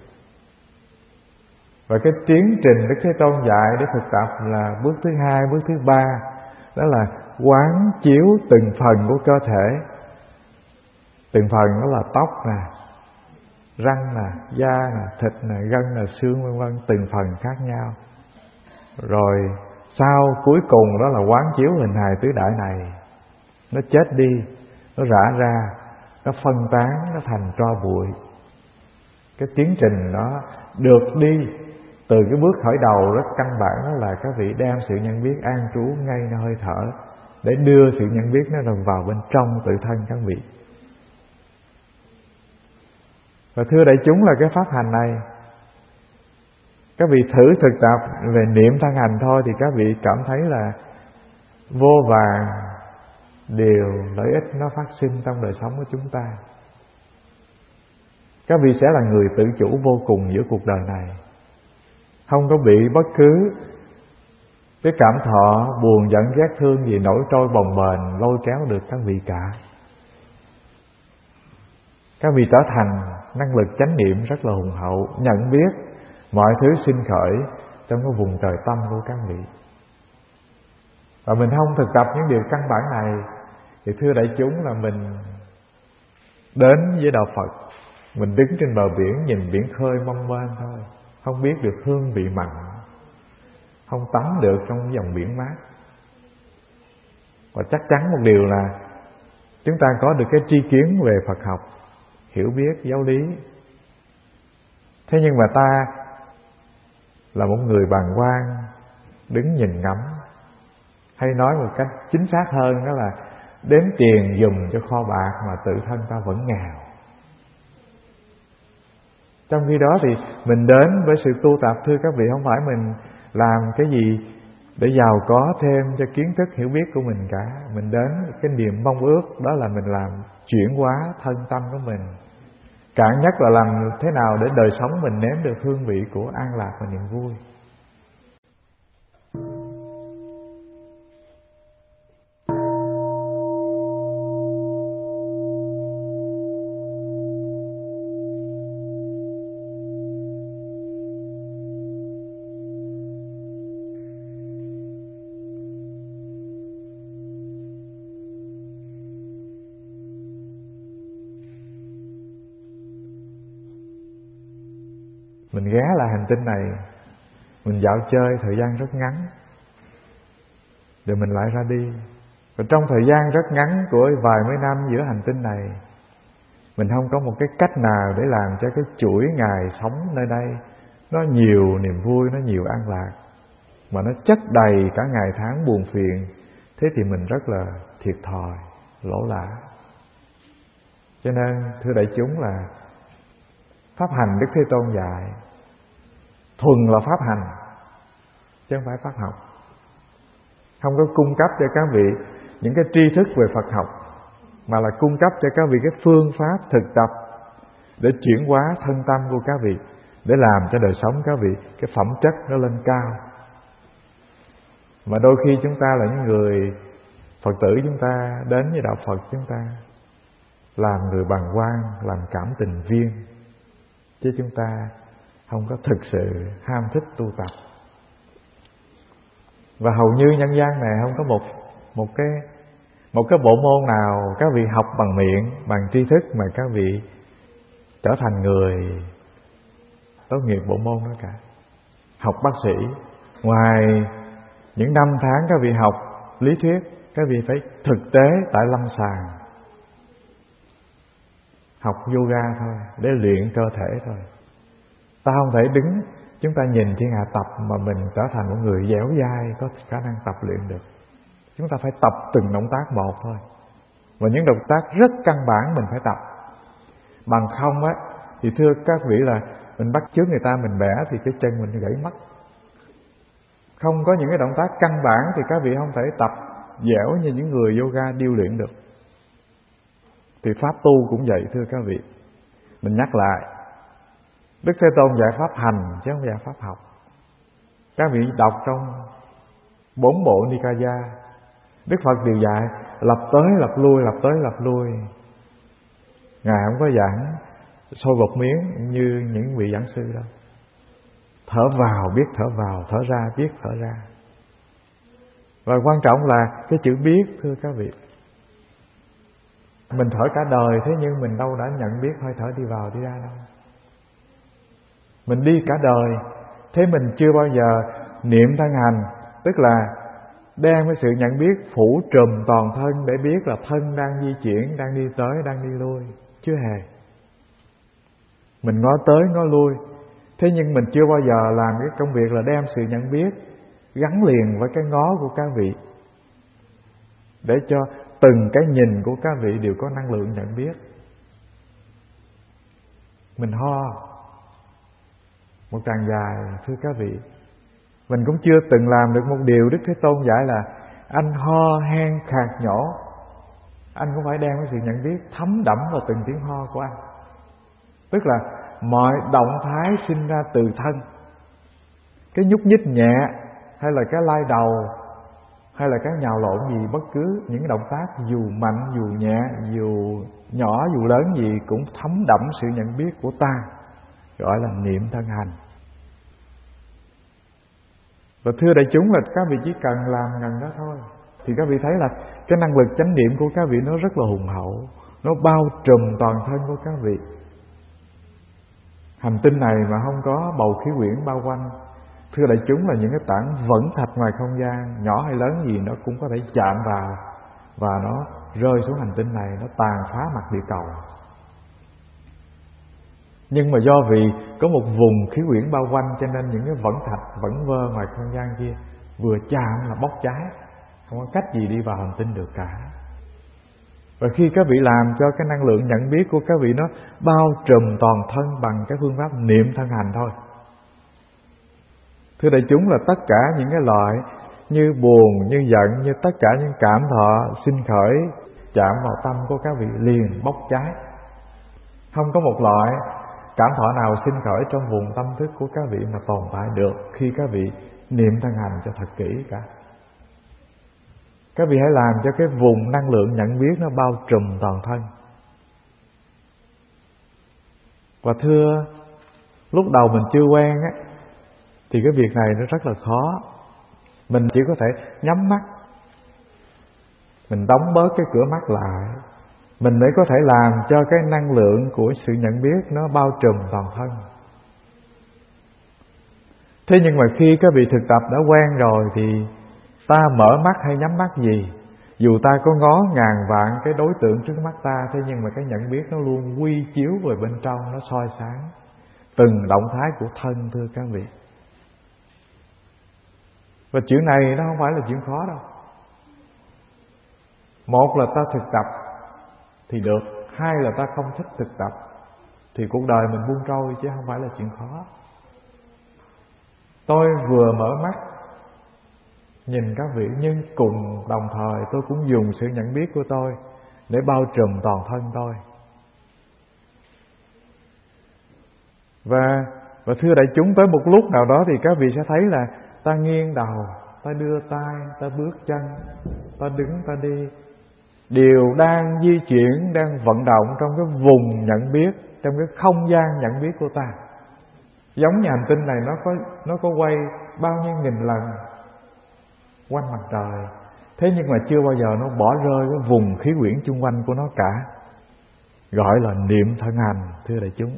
Và cái tiến trình Đức Thế Tôn dạy để thực tập là bước thứ hai, bước thứ ba, đó là quán chiếu từng phần của cơ thể. Từng phần đó là tóc nè, răng nè, da nè, thịt nè, gân nè, xương vân vân, từng phần khác nhau. Rồi sau cuối cùng đó là quán chiếu hình hài tứ đại này, nó chết đi, nó rã ra, nó phân tán, nó thành tro bụi. Cái tiến trình đó được đi từ cái bước khởi đầu rất căn bản, đó là các vị đem sự nhận biết an trú ngay nơi hơi thở, để đưa sự nhận biết nó vào bên trong tự thân các vị. Và thưa đại chúng, là cái pháp hành này, các vị thử thực tập về niệm thân hành thôi thì các vị cảm thấy là vô vàn điều lợi ích nó phát sinh trong đời sống của chúng ta. Các vị sẽ là người tự chủ vô cùng giữa cuộc đời này, không có bị bất cứ cái cảm thọ buồn giận ghét thương gì nổi trôi bồng bềnh lôi kéo được các vị cả. Các vị trở thành năng lực chánh niệm rất là hùng hậu, nhận biết mọi thứ sinh khởi trong cái vùng trời tâm của các vị. Và mình không thực tập những điều căn bản này thì thưa đại chúng là mình đến với đạo Phật, mình đứng trên bờ biển nhìn biển khơi mong manh thôi, không biết được hương vị mặn, không tắm được trong dòng biển mát. Và chắc chắn một điều là chúng ta có được cái tri kiến về Phật học, hiểu biết giáo lý. Thế nhưng mà ta là một người bàng quan, đứng nhìn ngắm, hay nói một cách chính xác hơn đó là đếm tiền dùm cho kho bạc mà tự thân ta vẫn nghèo. Trong khi đó thì mình đến với sự tu tập, thưa các vị, không phải mình làm cái gì để giàu có thêm cho kiến thức hiểu biết của mình cả. Mình đến cái niềm mong ước đó là mình làm chuyển hóa thân tâm của mình. Cạn nhất là làm thế nào để đời sống mình nếm được hương vị của an lạc và niềm vui. Mình ghé lại hành tinh này, mình dạo chơi thời gian rất ngắn, rồi mình lại ra đi. Và trong thời gian rất ngắn của vài mươi năm giữa hành tinh này, mình không có một cái cách nào để làm cho cái chuỗi ngày sống nơi đây nó nhiều niềm vui, nó nhiều an lạc, mà nó chất đầy cả ngày tháng buồn phiền, thế thì mình rất là thiệt thòi, lỗ lã. Cho nên thưa đại chúng là pháp hành Đức Thế Tôn dạy thuần là pháp hành, chứ không phải pháp học. Không có cung cấp cho các vị những cái tri thức về Phật học, mà là cung cấp cho các vị cái phương pháp thực tập để chuyển hóa thân tâm của các vị, để làm cho đời sống các vị cái phẩm chất nó lên cao. Mà đôi khi chúng ta là những người Phật tử, chúng ta đến với đạo Phật, chúng ta làm người bàng quan, làm cảm tình viên, chứ chúng ta không có thực sự ham thích tu tập. Và hầu như nhân gian này không có một một cái một cái bộ môn nào các vị học bằng miệng, bằng tri thức mà các vị trở thành người tốt nghiệp bộ môn đó cả. Học bác sĩ, ngoài những năm tháng các vị học lý thuyết, các vị phải thực tế tại lâm sàng, học yoga thôi, để luyện cơ thể thôi. Ta không thể đứng chúng ta nhìn thiên hạ tập mà mình trở thành một người dẻo dai có khả năng tập luyện được. Chúng ta phải tập từng động tác một thôi, và những động tác rất căn bản mình phải tập. Bằng không á thì thưa các vị là mình bắt chước người ta mình bẻ thì cái chân mình gãy mất. Không có những cái động tác căn bản thì các vị không thể tập dẻo như những người yoga điêu luyện được. Thì pháp tu cũng vậy thưa các vị. Mình nhắc lại, Đức Thế Tôn dạy pháp hành chứ không dạy pháp học. Các vị đọc trong bốn bộ Nikaya, Đức Phật đều dạy lập tới lập lui, lập tới lập lui. Ngài không có giảng sôi bột miếng như những vị giảng sư đâu. Thở vào biết thở vào, thở ra biết thở ra. Và quan trọng là cái chữ biết thưa các vị. Mình thở cả đời, thế nhưng mình đâu đã nhận biết hơi thở đi vào đi ra đâu. Mình đi cả đời, thế mình chưa bao giờ niệm thân hành, tức là đem cái sự nhận biết phủ trùm toàn thân để biết là thân đang di chuyển, đang đi tới, đang đi lui. Chưa hề. Mình ngó tới, ngó lui, thế nhưng mình chưa bao giờ làm cái công việc là đem sự nhận biết gắn liền với cái ngó của các vị, để cho từng cái nhìn của các vị đều có năng lượng nhận biết. Mình ho một tràng dài thưa các vị, mình cũng chưa từng làm được một điều Đức Thế Tôn dạy là anh ho hen khạc nhỏ, anh cũng phải đem cái sự nhận biết thấm đẫm vào từng tiếng ho của anh. Tức là mọi động thái sinh ra từ thân, cái nhúc nhích nhẹ hay là cái lai đầu hay là cái nhào lộn gì, bất cứ những động tác dù mạnh dù nhẹ, dù nhỏ dù lớn gì cũng thấm đẫm sự nhận biết của ta, gọi là niệm thân hành. Và thưa đại chúng là các vị chỉ cần làm gần đó thôi, thì các vị thấy là cái năng lực chánh niệm của các vị nó rất là hùng hậu, nó bao trùm toàn thân của các vị. Hành tinh này mà không có bầu khí quyển bao quanh, thưa đại chúng là những cái tảng vẫn thạch ngoài không gian, nhỏ hay lớn gì nó cũng có thể chạm vào và nó rơi xuống hành tinh này, nó tàn phá mặt địa cầu. Nhưng mà do vì có một vùng khí quyển bao quanh, cho nên những cái vẫn thạch, vẫn vơ ngoài không gian kia vừa chạm là bốc cháy, không có cách gì đi vào hành tinh được cả. Và khi các vị làm cho cái năng lượng nhận biết của các vị nó bao trùm toàn thân bằng cái phương pháp niệm thân hành thôi. Thưa đại chúng là tất cả những cái loại như buồn, như giận, như tất cả những cảm thọ sinh khởi chạm vào tâm của các vị liền bốc cháy. Không có một loại cảm thọ nào sinh khởi trong vùng tâm thức của các vị mà tồn tại được khi các vị niệm thân hành cho thật kỹ cả. Các vị hãy làm cho cái vùng năng lượng nhận biết nó bao trùm toàn thân. Và thưa, lúc đầu mình chưa quen á, thì cái việc này nó rất là khó. Mình chỉ có thể nhắm mắt, mình đóng bớt cái cửa mắt lại, mình mới có thể làm cho cái năng lượng của sự nhận biết nó bao trùm toàn thân. Thế nhưng mà khi các vị thực tập đã quen rồi thì ta mở mắt hay nhắm mắt gì, dù ta có ngó ngàn vạn cái đối tượng trước mắt ta, thế nhưng mà cái nhận biết nó luôn quy chiếu về bên trong, nó soi sáng. từng động thái của thân, thưa các vị. Và chuyện này nó không phải là chuyện khó đâu. Một là ta thực tập thì được, hai là ta không thích thực tập thì cuộc đời mình buông trôi, chứ không phải là chuyện khó. Tôi vừa mở mắt nhìn các vị, nhưng cùng đồng thời tôi cũng dùng sự nhận biết của tôi để bao trùm toàn thân tôi. Và, và thưa đại chúng, tới một lúc nào đó thì các vị sẽ thấy là ta nghiêng đầu, ta đưa tay, ta bước chân, ta đứng, ta đi, đều đang di chuyển, đang vận động trong cái vùng nhận biết, trong cái không gian nhận biết của ta. Giống như hành tinh này nó có nó có quay bao nhiêu nghìn lần quanh mặt trời, thế nhưng mà chưa bao giờ nó bỏ rơi cái vùng khí quyển chung quanh của nó cả, gọi là niệm thân hành, thưa đại chúng.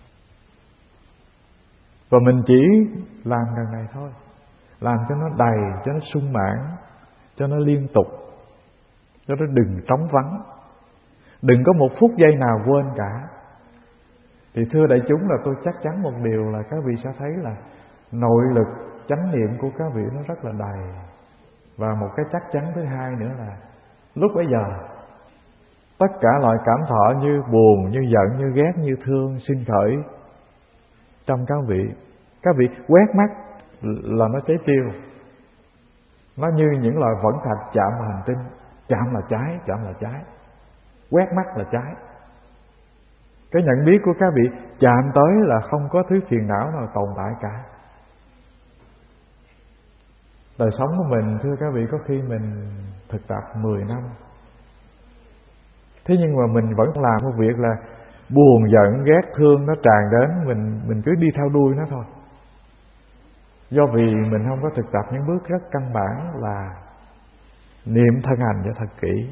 Và mình chỉ làm đằng này thôi, làm cho nó đầy, cho nó sung mãn, cho nó liên tục, cho nó đừng trống vắng, đừng có một phút giây nào quên cả. Thì thưa đại chúng, là tôi chắc chắn một điều là các vị sẽ thấy là nội lực chánh niệm của các vị nó rất là đầy. Và một cái chắc chắn thứ hai nữa là lúc bấy giờ tất cả loại cảm thọ như buồn, như giận, như ghét, như thương sinh khởi trong các vị. Các vị quét mắt là nó cháy tiêu. Nó như những loại vẫn thạch chạm vào hành tinh, chạm là cháy, chạm là cháy, quét mắt là cháy. Cái nhận biết của các vị chạm tới là không có thứ phiền não nào tồn tại cả. Đời sống của mình, thưa các vị, có khi mình thực tập mười năm, thế nhưng mà mình vẫn làm một việc là buồn, giận, ghét, thương nó tràn đến, mình mình cứ đi theo đuôi nó thôi. Do vì mình không có thực tập những bước rất căn bản là niệm thân hành cho thật kỹ.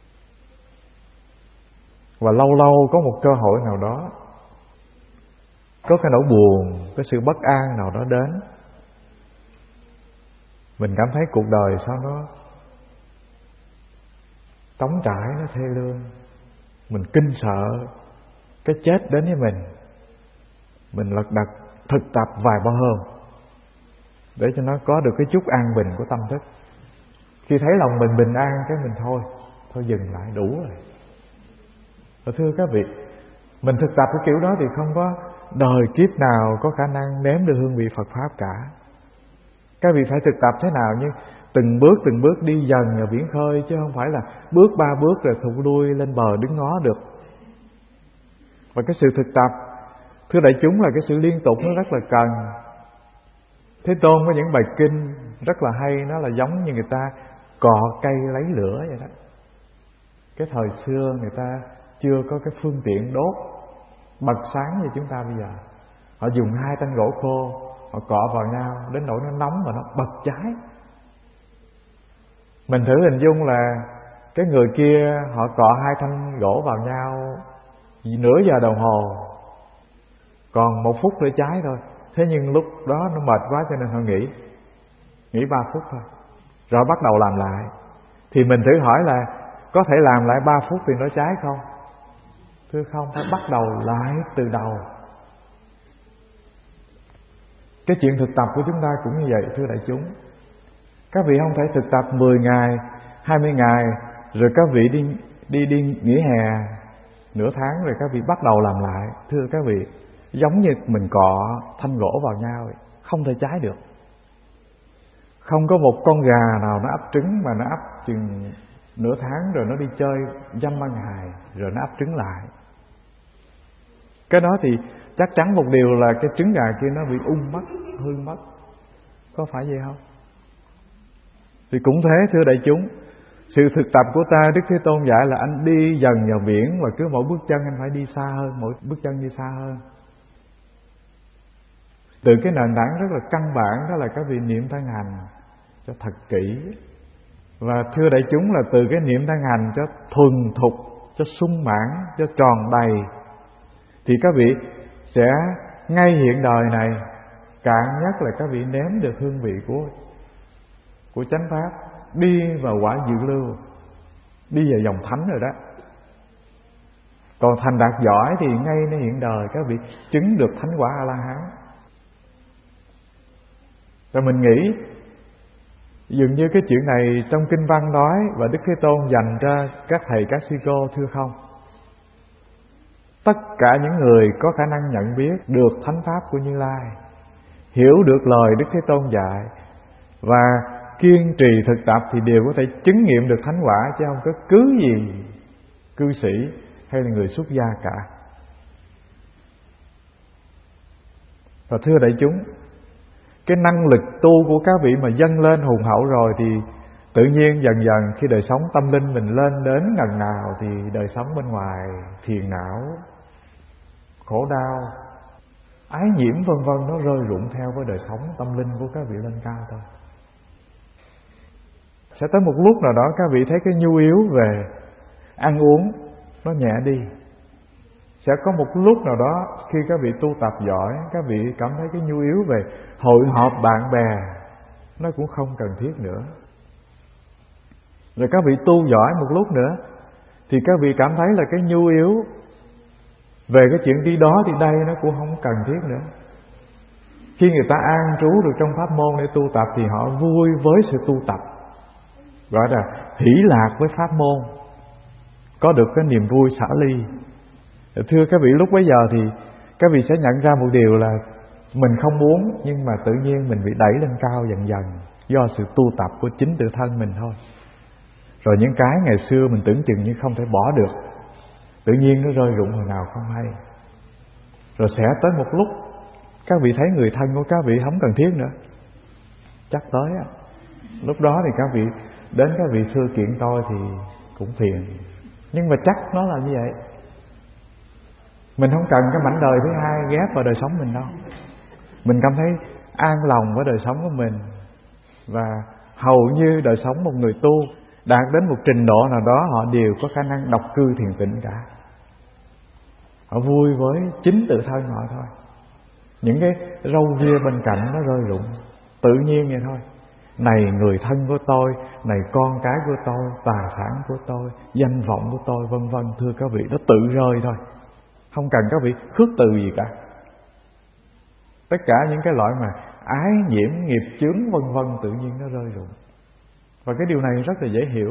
Và lâu lâu có một cơ hội nào đó, có cái nỗi buồn, cái sự bất an nào đó đến, mình cảm thấy cuộc đời sao nó trống trải, nó thê lương, mình kinh sợ cái chết đến với mình. Mình lật đật thực tập vài ba hôm để cho nó có được cái chút an bình của tâm thức. Khi thấy lòng mình bình an cái mình thôi, thôi dừng lại đủ rồi. Và thưa các vị, mình thực tập cái kiểu đó thì không có đời kiếp nào có khả năng nếm được hương vị Phật Pháp cả. Các vị phải thực tập thế nào như từng bước từng bước đi dần vào biển khơi, chứ không phải là bước ba bước rồi thụt đuôi lên bờ đứng ngó được. Và cái sự thực tập, thưa đại chúng, là cái sự liên tục nó rất là cần. Thế Tôn có những bài kinh rất là hay, nó là giống như người ta cọ cây lấy lửa vậy đó. Cái thời xưa người ta chưa có cái phương tiện đốt bật sáng như chúng ta bây giờ. Họ dùng hai thanh gỗ khô, họ cọ vào nhau đến nỗi nó nóng và nó bật cháy. Mình thử hình dung là cái người kia họ cọ hai thanh gỗ vào nhau nửa giờ đồng hồ, còn một phút để cháy thôi. Thế nhưng lúc đó nó mệt quá cho nên họ nghỉ Nghỉ ba phút thôi, rồi bắt đầu làm lại. Thì mình thử hỏi là có thể làm lại ba phút thì nó cháy không? Thưa không, phải bắt đầu lại từ đầu. Cái chuyện thực tập của chúng ta cũng như vậy, thưa đại chúng. Các vị không thể thực tập mười ngày, hai mươi ngày, rồi các vị đi đi đi nghỉ hè nửa tháng rồi các vị bắt đầu làm lại. Thưa các vị, giống như mình cọ thanh gỗ vào nhau, không thể cháy được. Không có một con gà nào nó ấp trứng mà nó ấp chừng nửa tháng rồi nó đi chơi dăm ba ngày rồi nó ấp trứng lại. Cái đó thì chắc chắn một điều là cái trứng gà kia nó bị ung mất, hư mất. Có phải vậy không? Thì cũng thế, thưa đại chúng, sự thực tập của ta, Đức Thế Tôn dạy là anh đi dần vào biển, và cứ mỗi bước chân anh phải đi xa hơn, mỗi bước chân đi xa hơn. Từ cái nền tảng rất là căn bản đó là các vị niệm thân hành cho thật kỹ. Và thưa đại chúng, là từ cái niệm thân hành cho thuần thục, cho sung mãn, cho tròn đầy, thì các vị sẽ ngay hiện đời này cạn nhất là các vị nếm được hương vị của của chánh pháp, đi vào quả dự lưu, đi vào dòng thánh rồi đó. Còn thành đạt giỏi thì ngay nơi hiện đời các vị chứng được thánh quả A-la-hán. Rồi mình nghĩ dường như cái chuyện này trong kinh văn nói và Đức Thế Tôn dành cho các thầy các sư cô, thưa không. Tất cả những người có khả năng nhận biết được thánh pháp của Như Lai, hiểu được lời Đức Thế Tôn dạy và kiên trì thực tập thì đều có thể chứng nghiệm được thánh quả, chứ không có cứ gì cư sĩ hay là người xuất gia cả. Và thưa đại chúng, cái năng lực tu của các vị mà dâng lên hùng hậu rồi thì tự nhiên dần dần khi đời sống tâm linh mình lên đến ngần nào thì đời sống bên ngoài phiền não, khổ đau, ái nhiễm vân vân nó rơi rụng theo với đời sống tâm linh của các vị lên cao thôi. Sẽ tới một lúc nào đó các vị thấy cái nhu yếu về ăn uống nó nhẹ đi. Sẽ có một lúc nào đó khi các vị tu tập giỏi, các vị cảm thấy cái nhu yếu về hội họp bạn bè nó cũng không cần thiết nữa. Rồi các vị tu giỏi một lúc nữa thì các vị cảm thấy là cái nhu yếu về cái chuyện đi đó đi đây nó cũng không cần thiết nữa. Khi người ta an trú được trong pháp môn để tu tập thì họ vui với sự tu tập, gọi là hỷ lạc với pháp môn, có được cái niềm vui xả ly. Thưa các vị, lúc bấy giờ thì các vị sẽ nhận ra một điều là mình không muốn, nhưng mà tự nhiên mình bị đẩy lên cao dần dần do sự tu tập của chính tự thân mình thôi. Rồi những cái ngày xưa mình tưởng chừng như không thể bỏ được, tự nhiên nó rơi rụng hồi nào không hay. Rồi sẽ tới một lúc các vị thấy người thân của các vị không cần thiết nữa, chắc tới á, lúc đó thì các vị đến các vị thưa kiện tôi thì cũng phiền. Nhưng mà chắc nó là như vậy. Mình không cần cái mảnh đời thứ hai ghép vào đời sống mình đâu. Mình cảm thấy an lòng với đời sống của mình. Và hầu như đời sống một người tu đạt đến một trình độ nào đó, họ đều có khả năng độc cư thiền tịnh cả. Họ vui với chính tự thân họ thôi. Những cái râu ria bên cạnh nó rơi rụng tự nhiên vậy thôi. Này người thân của tôi, này con cái của tôi, tài sản của tôi, danh vọng của tôi, vân vân. Thưa các vị, nó tự rơi thôi, không cần các vị khước từ gì cả. Tất cả những cái loại mà ái nhiễm, nghiệp chướng vân vân tự nhiên nó rơi rụng. Và cái điều này rất là dễ hiểu.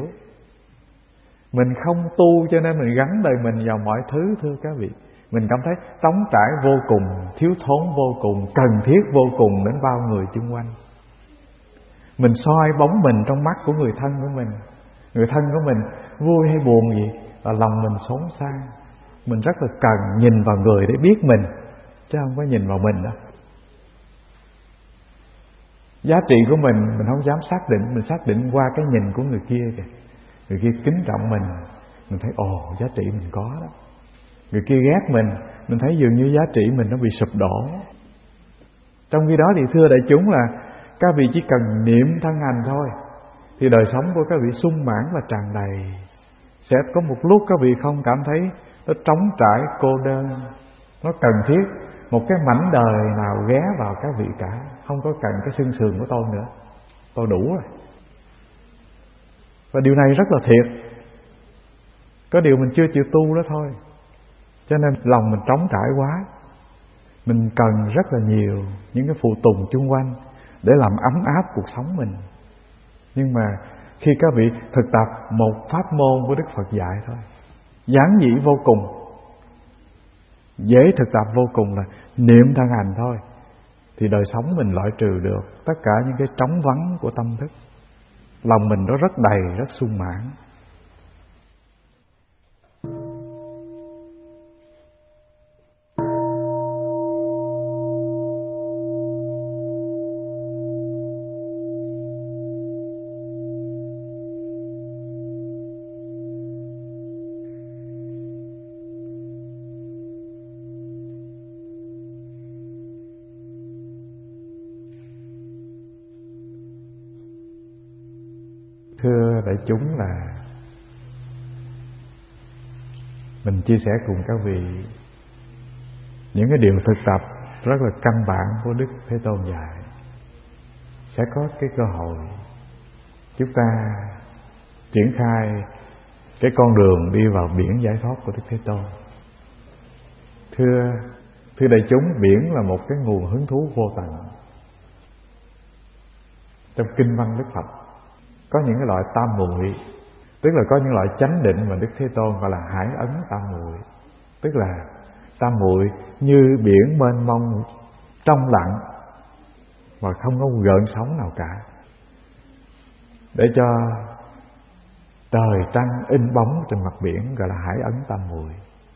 Mình không tu cho nên mình gắn đời mình vào mọi thứ, thưa các vị. Mình cảm thấy trống trải vô cùng, thiếu thốn vô cùng, cần thiết vô cùng đến bao người chung quanh. Mình soi bóng mình trong mắt của người thân của mình. Người thân của mình vui hay buồn gì và lòng mình xốn sang. Mình rất là cần nhìn vào người để biết mình, chứ không có nhìn vào mình đó. Giá trị của mình mình không dám xác định. Mình xác định qua cái nhìn của người kia kìa. Người kia kính trọng mình, mình thấy ồ giá trị mình có đó. Người kia ghét mình, mình thấy dường như giá trị mình nó bị sụp đổ. Trong khi đó thì thưa đại chúng là các vị chỉ cần niệm thân hành thôi thì đời sống của các vị sung mãn và tràn đầy. Sẽ có một lúc các vị không cảm thấy nó trống trải, cô đơn. Nó cần thiết một cái mảnh đời nào ghé vào các vị cả. Không có cần cái xương sườn của tôi nữa, tôi đủ rồi. Và điều này rất là thiệt. Có điều mình chưa chịu tu đó thôi. Cho nên lòng mình trống trải quá. Mình cần rất là nhiều những cái phụ tùng chung quanh để làm ấm áp cuộc sống mình. Nhưng mà khi các vị thực tập một pháp môn của Đức Phật dạy thôi, giản dị vô cùng, dễ thực tập vô cùng là niệm thân hành thôi, thì đời sống mình loại trừ được tất cả những cái trống vắng của tâm thức. Lòng mình nó rất đầy, rất sung mãn. Thưa đại chúng là mình chia sẻ cùng các vị những cái điều thực tập rất là căn bản của Đức Thế Tôn dạy. Sẽ có cái cơ hội chúng ta triển khai cái con đường đi vào biển giải thoát của Đức Thế Tôn. Thưa Thưa đại chúng, biển là một cái nguồn hứng thú vô tận. Trong kinh văn Đức Phật có những cái loại tam muội, tức là có những loại chánh định mà Đức Thế Tôn gọi là hải ấn tam muội. Tức là tam muội như biển mênh mông trong lặng và không có gợn sóng nào cả, để cho trời trăng in bóng trên mặt biển, gọi là hải ấn tam muội.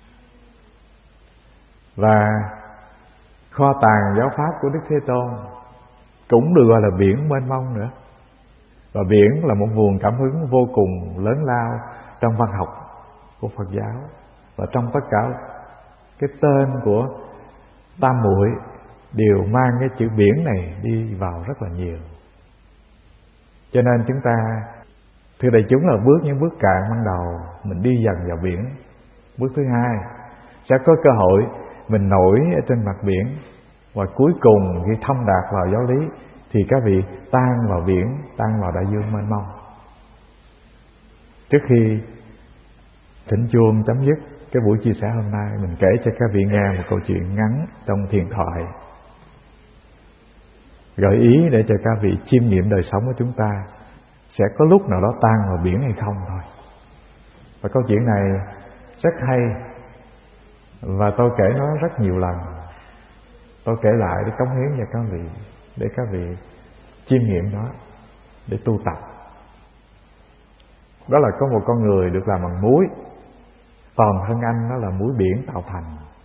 Và kho tàng giáo pháp của Đức Thế Tôn cũng được gọi là biển mênh mông nữa. Và biển là một nguồn cảm hứng vô cùng lớn lao trong văn học của Phật giáo. Và trong tất cả cái tên của tam muội đều mang cái chữ biển này đi vào rất là nhiều. Cho nên chúng ta, thưa đại chúng, là bước những bước cạn ban đầu, mình đi dần vào biển. Bước thứ hai sẽ có cơ hội mình nổi ở trên mặt biển, và cuối cùng khi thông đạt vào giáo lý thì các vị tan vào biển, tan vào đại dương mênh mông. Trước khi thỉnh chuông chấm dứt cái buổi chia sẻ hôm nay, mình kể cho các vị nghe một câu chuyện ngắn trong thiền thoại, gợi ý để cho các vị chiêm nghiệm đời sống của chúng ta sẽ có lúc nào đó tan vào biển hay không thôi. Và câu chuyện này rất hay, và tôi kể nó rất nhiều lần. Tôi kể lại để cống hiến cho các vị, để các vị chiêm nghiệm nó, để tu tập. Đó là có một con người được làm bằng muối. Toàn thân anh nó là muối biển tạo thành.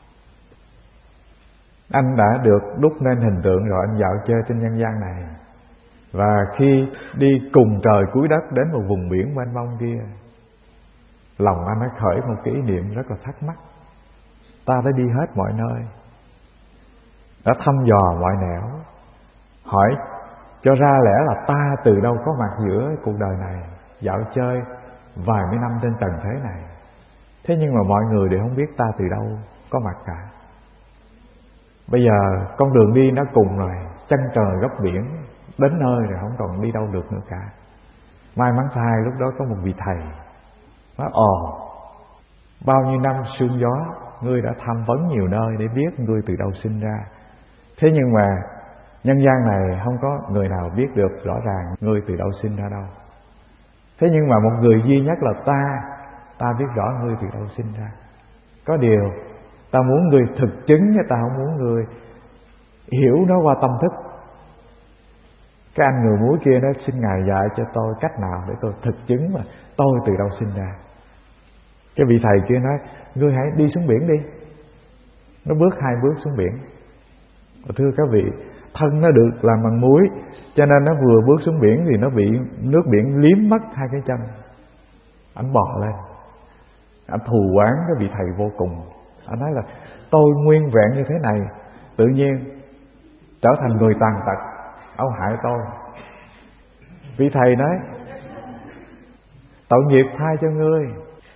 Anh đã được đúc nên hình tượng rồi, anh dạo chơi trên nhân gian này. Và khi đi cùng trời cuối đất đến một vùng biển mênh mông kia, lòng anh đã khởi một cái ý niệm rất là thắc mắc. Ta đã đi hết mọi nơi, đã thăm dò mọi nẻo, hỏi cho ra lẽ là ta từ đâu có mặt giữa cuộc đời này, dạo chơi vài mươi năm trên trần thế này. Thế nhưng mà mọi người đều không biết ta từ đâu có mặt cả. Bây giờ con đường đi nó cùng rồi, chân trời góc biển, đến nơi rồi không còn đi đâu được nữa cả. May mắn thay lúc đó có một vị thầy nói: ồ, bao nhiêu năm sương gió, ngươi đã tham vấn nhiều nơi để biết ngươi từ đâu sinh ra. Thế nhưng mà nhân gian này không có người nào biết được rõ ràng ngươi từ đâu sinh ra đâu. Thế nhưng mà một người duy nhất là ta, ta biết rõ ngươi từ đâu sinh ra. Có điều ta muốn ngươi thực chứng, chứ ta không muốn ngươi hiểu nó qua tâm thức. Cái anh người muối kia nói: xin Ngài dạy cho tôi cách nào để tôi thực chứng mà tôi từ đâu sinh ra. Cái vị thầy kia nói: ngươi hãy đi xuống biển đi. Nó bước hai bước xuống biển. Và thưa các vị, thân nó được làm bằng muối, cho nên nó vừa bước xuống biển thì nó bị nước biển liếm mất hai cái chân. Anh bò lên, anh thù oán cái vị thầy vô cùng. Anh nói là tôi nguyên vẹn như thế này, tự nhiên trở thành người tàn tật, âu hại tôi. Vị thầy nói: tội nghiệp thay cho ngươi.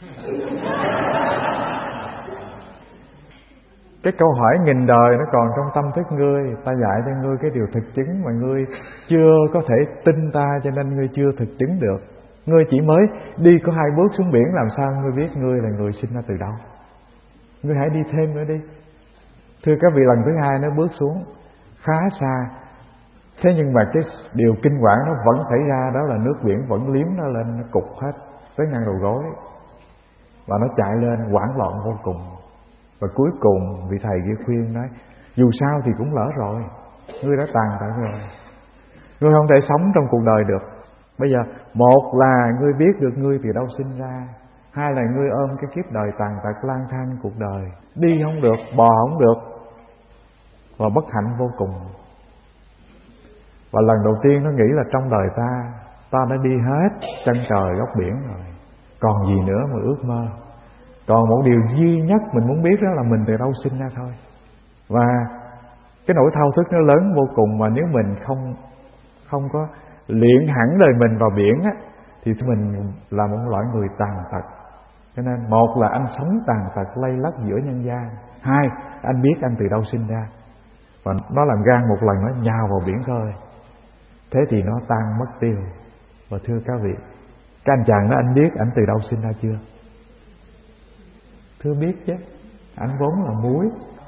Cái câu hỏi nghìn đời nó còn trong tâm thức ngươi. Ta dạy cho ngươi cái điều thực chứng mà ngươi chưa có thể tin ta, cho nên ngươi chưa thực chứng được. Ngươi chỉ mới đi có hai bước xuống biển, làm sao ngươi biết ngươi là người sinh ra từ đâu? Ngươi hãy đi thêm nữa đi. Thưa các vị, lần thứ hai nó bước xuống khá xa. Thế nhưng mà cái điều kinh quản nó vẫn xảy ra, đó là nước biển vẫn liếm nó lên, nó cục hết tới ngang đầu gối. Và nó chạy lên hoảng loạn vô cùng. Và cuối cùng vị thầy kia khuyên nói: dù sao thì cũng lỡ rồi, ngươi đã tàn tật rồi, ngươi không thể sống trong cuộc đời được. Bây giờ một là ngươi biết được ngươi từ đâu sinh ra, hai là ngươi ôm cái kiếp đời tàn tật lang thang cuộc đời, đi không được, bò không được, và bất hạnh vô cùng. Và lần đầu tiên nó nghĩ là trong đời ta, ta đã đi hết chân trời góc biển rồi, còn gì nữa mà ước mơ. Còn một điều duy nhất mình muốn biết đó là mình từ đâu sinh ra thôi. Và cái nỗi thao thức nó lớn vô cùng, mà nếu mình không không có luyện hẳn đời mình vào biển á, thì mình là một loại người tàn tật. Cho nên một là anh sống tàn tật lây lắt giữa nhân gian, hai anh biết anh từ đâu sinh ra, và nó làm gan một lần nó nhào vào biển khơi. Thế thì nó tan mất tiêu. Và thưa các vị, cái anh chàng đó anh biết anh từ đâu sinh ra chưa? Thưa biết chứ, anh vốn là muối,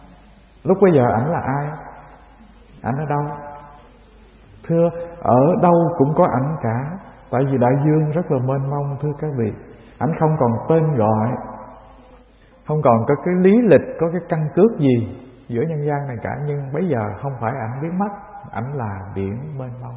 Lúc bây giờ ảnh là ai? Ảnh ở đâu? Thưa, ở đâu cũng có ảnh cả. Tại vì đại dương rất là mênh mông thưa các vị. Ảnh không còn tên gọi, không còn có cái lý lịch, có cái căn cước gì giữa nhân gian này cả. Nhưng bây giờ không phải ảnh biến mất, ảnh là biển mênh mông.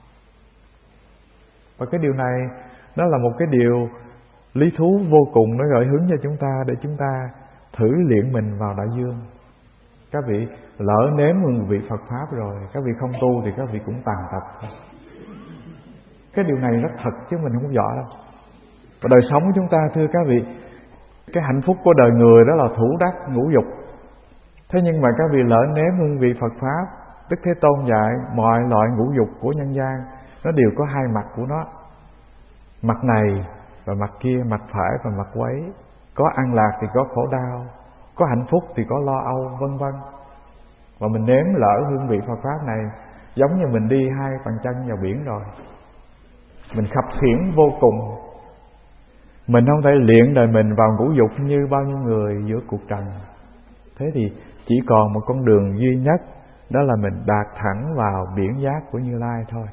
Và cái điều này nó là một cái điều lý thú vô cùng. Nó gợi hướng cho chúng ta để chúng ta thử luyện mình vào đại dương. Các vị lỡ nếm hương vị Phật Pháp rồi, các vị không tu thì các vị cũng tàn tật thôi. Cái điều này rất thật chứ mình không dọa đâu. Và đời sống của chúng ta thưa các vị, cái hạnh phúc của đời người đó là thủ đắc ngũ dục. Thế nhưng mà các vị lỡ nếm hương vị Phật Pháp, Đức Thế Tôn dạy mọi loại ngũ dục của nhân gian nó đều có hai mặt của nó. Mặt này và mặt kia, mặt phải và mặt quấy. Có an lạc thì có khổ đau, có hạnh phúc thì có lo âu, vân vân. Và mình nếm lỡ hương vị Phật Pháp này giống như mình đi hai bàn chân vào biển rồi. Mình khập khiễng vô cùng. Mình không thể luyện đời mình vào ngũ dục như bao nhiêu người giữa cuộc trần. Thế thì chỉ còn một con đường duy nhất, đó là mình đạt thẳng vào biển giác của Như Lai thôi.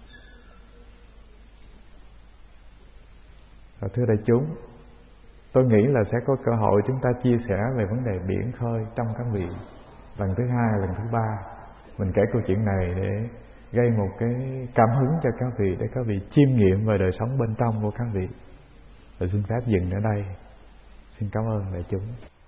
Và thưa đại chúng, tôi nghĩ là sẽ có cơ hội chúng ta chia sẻ về vấn đề biển khơi trong các vị lần thứ hai, lần thứ ba. Mình kể câu chuyện này để gây một cái cảm hứng cho các vị, để các vị chiêm nghiệm về đời sống bên trong của các vị. Và xin phép dừng ở đây. Xin cảm ơn đại chúng.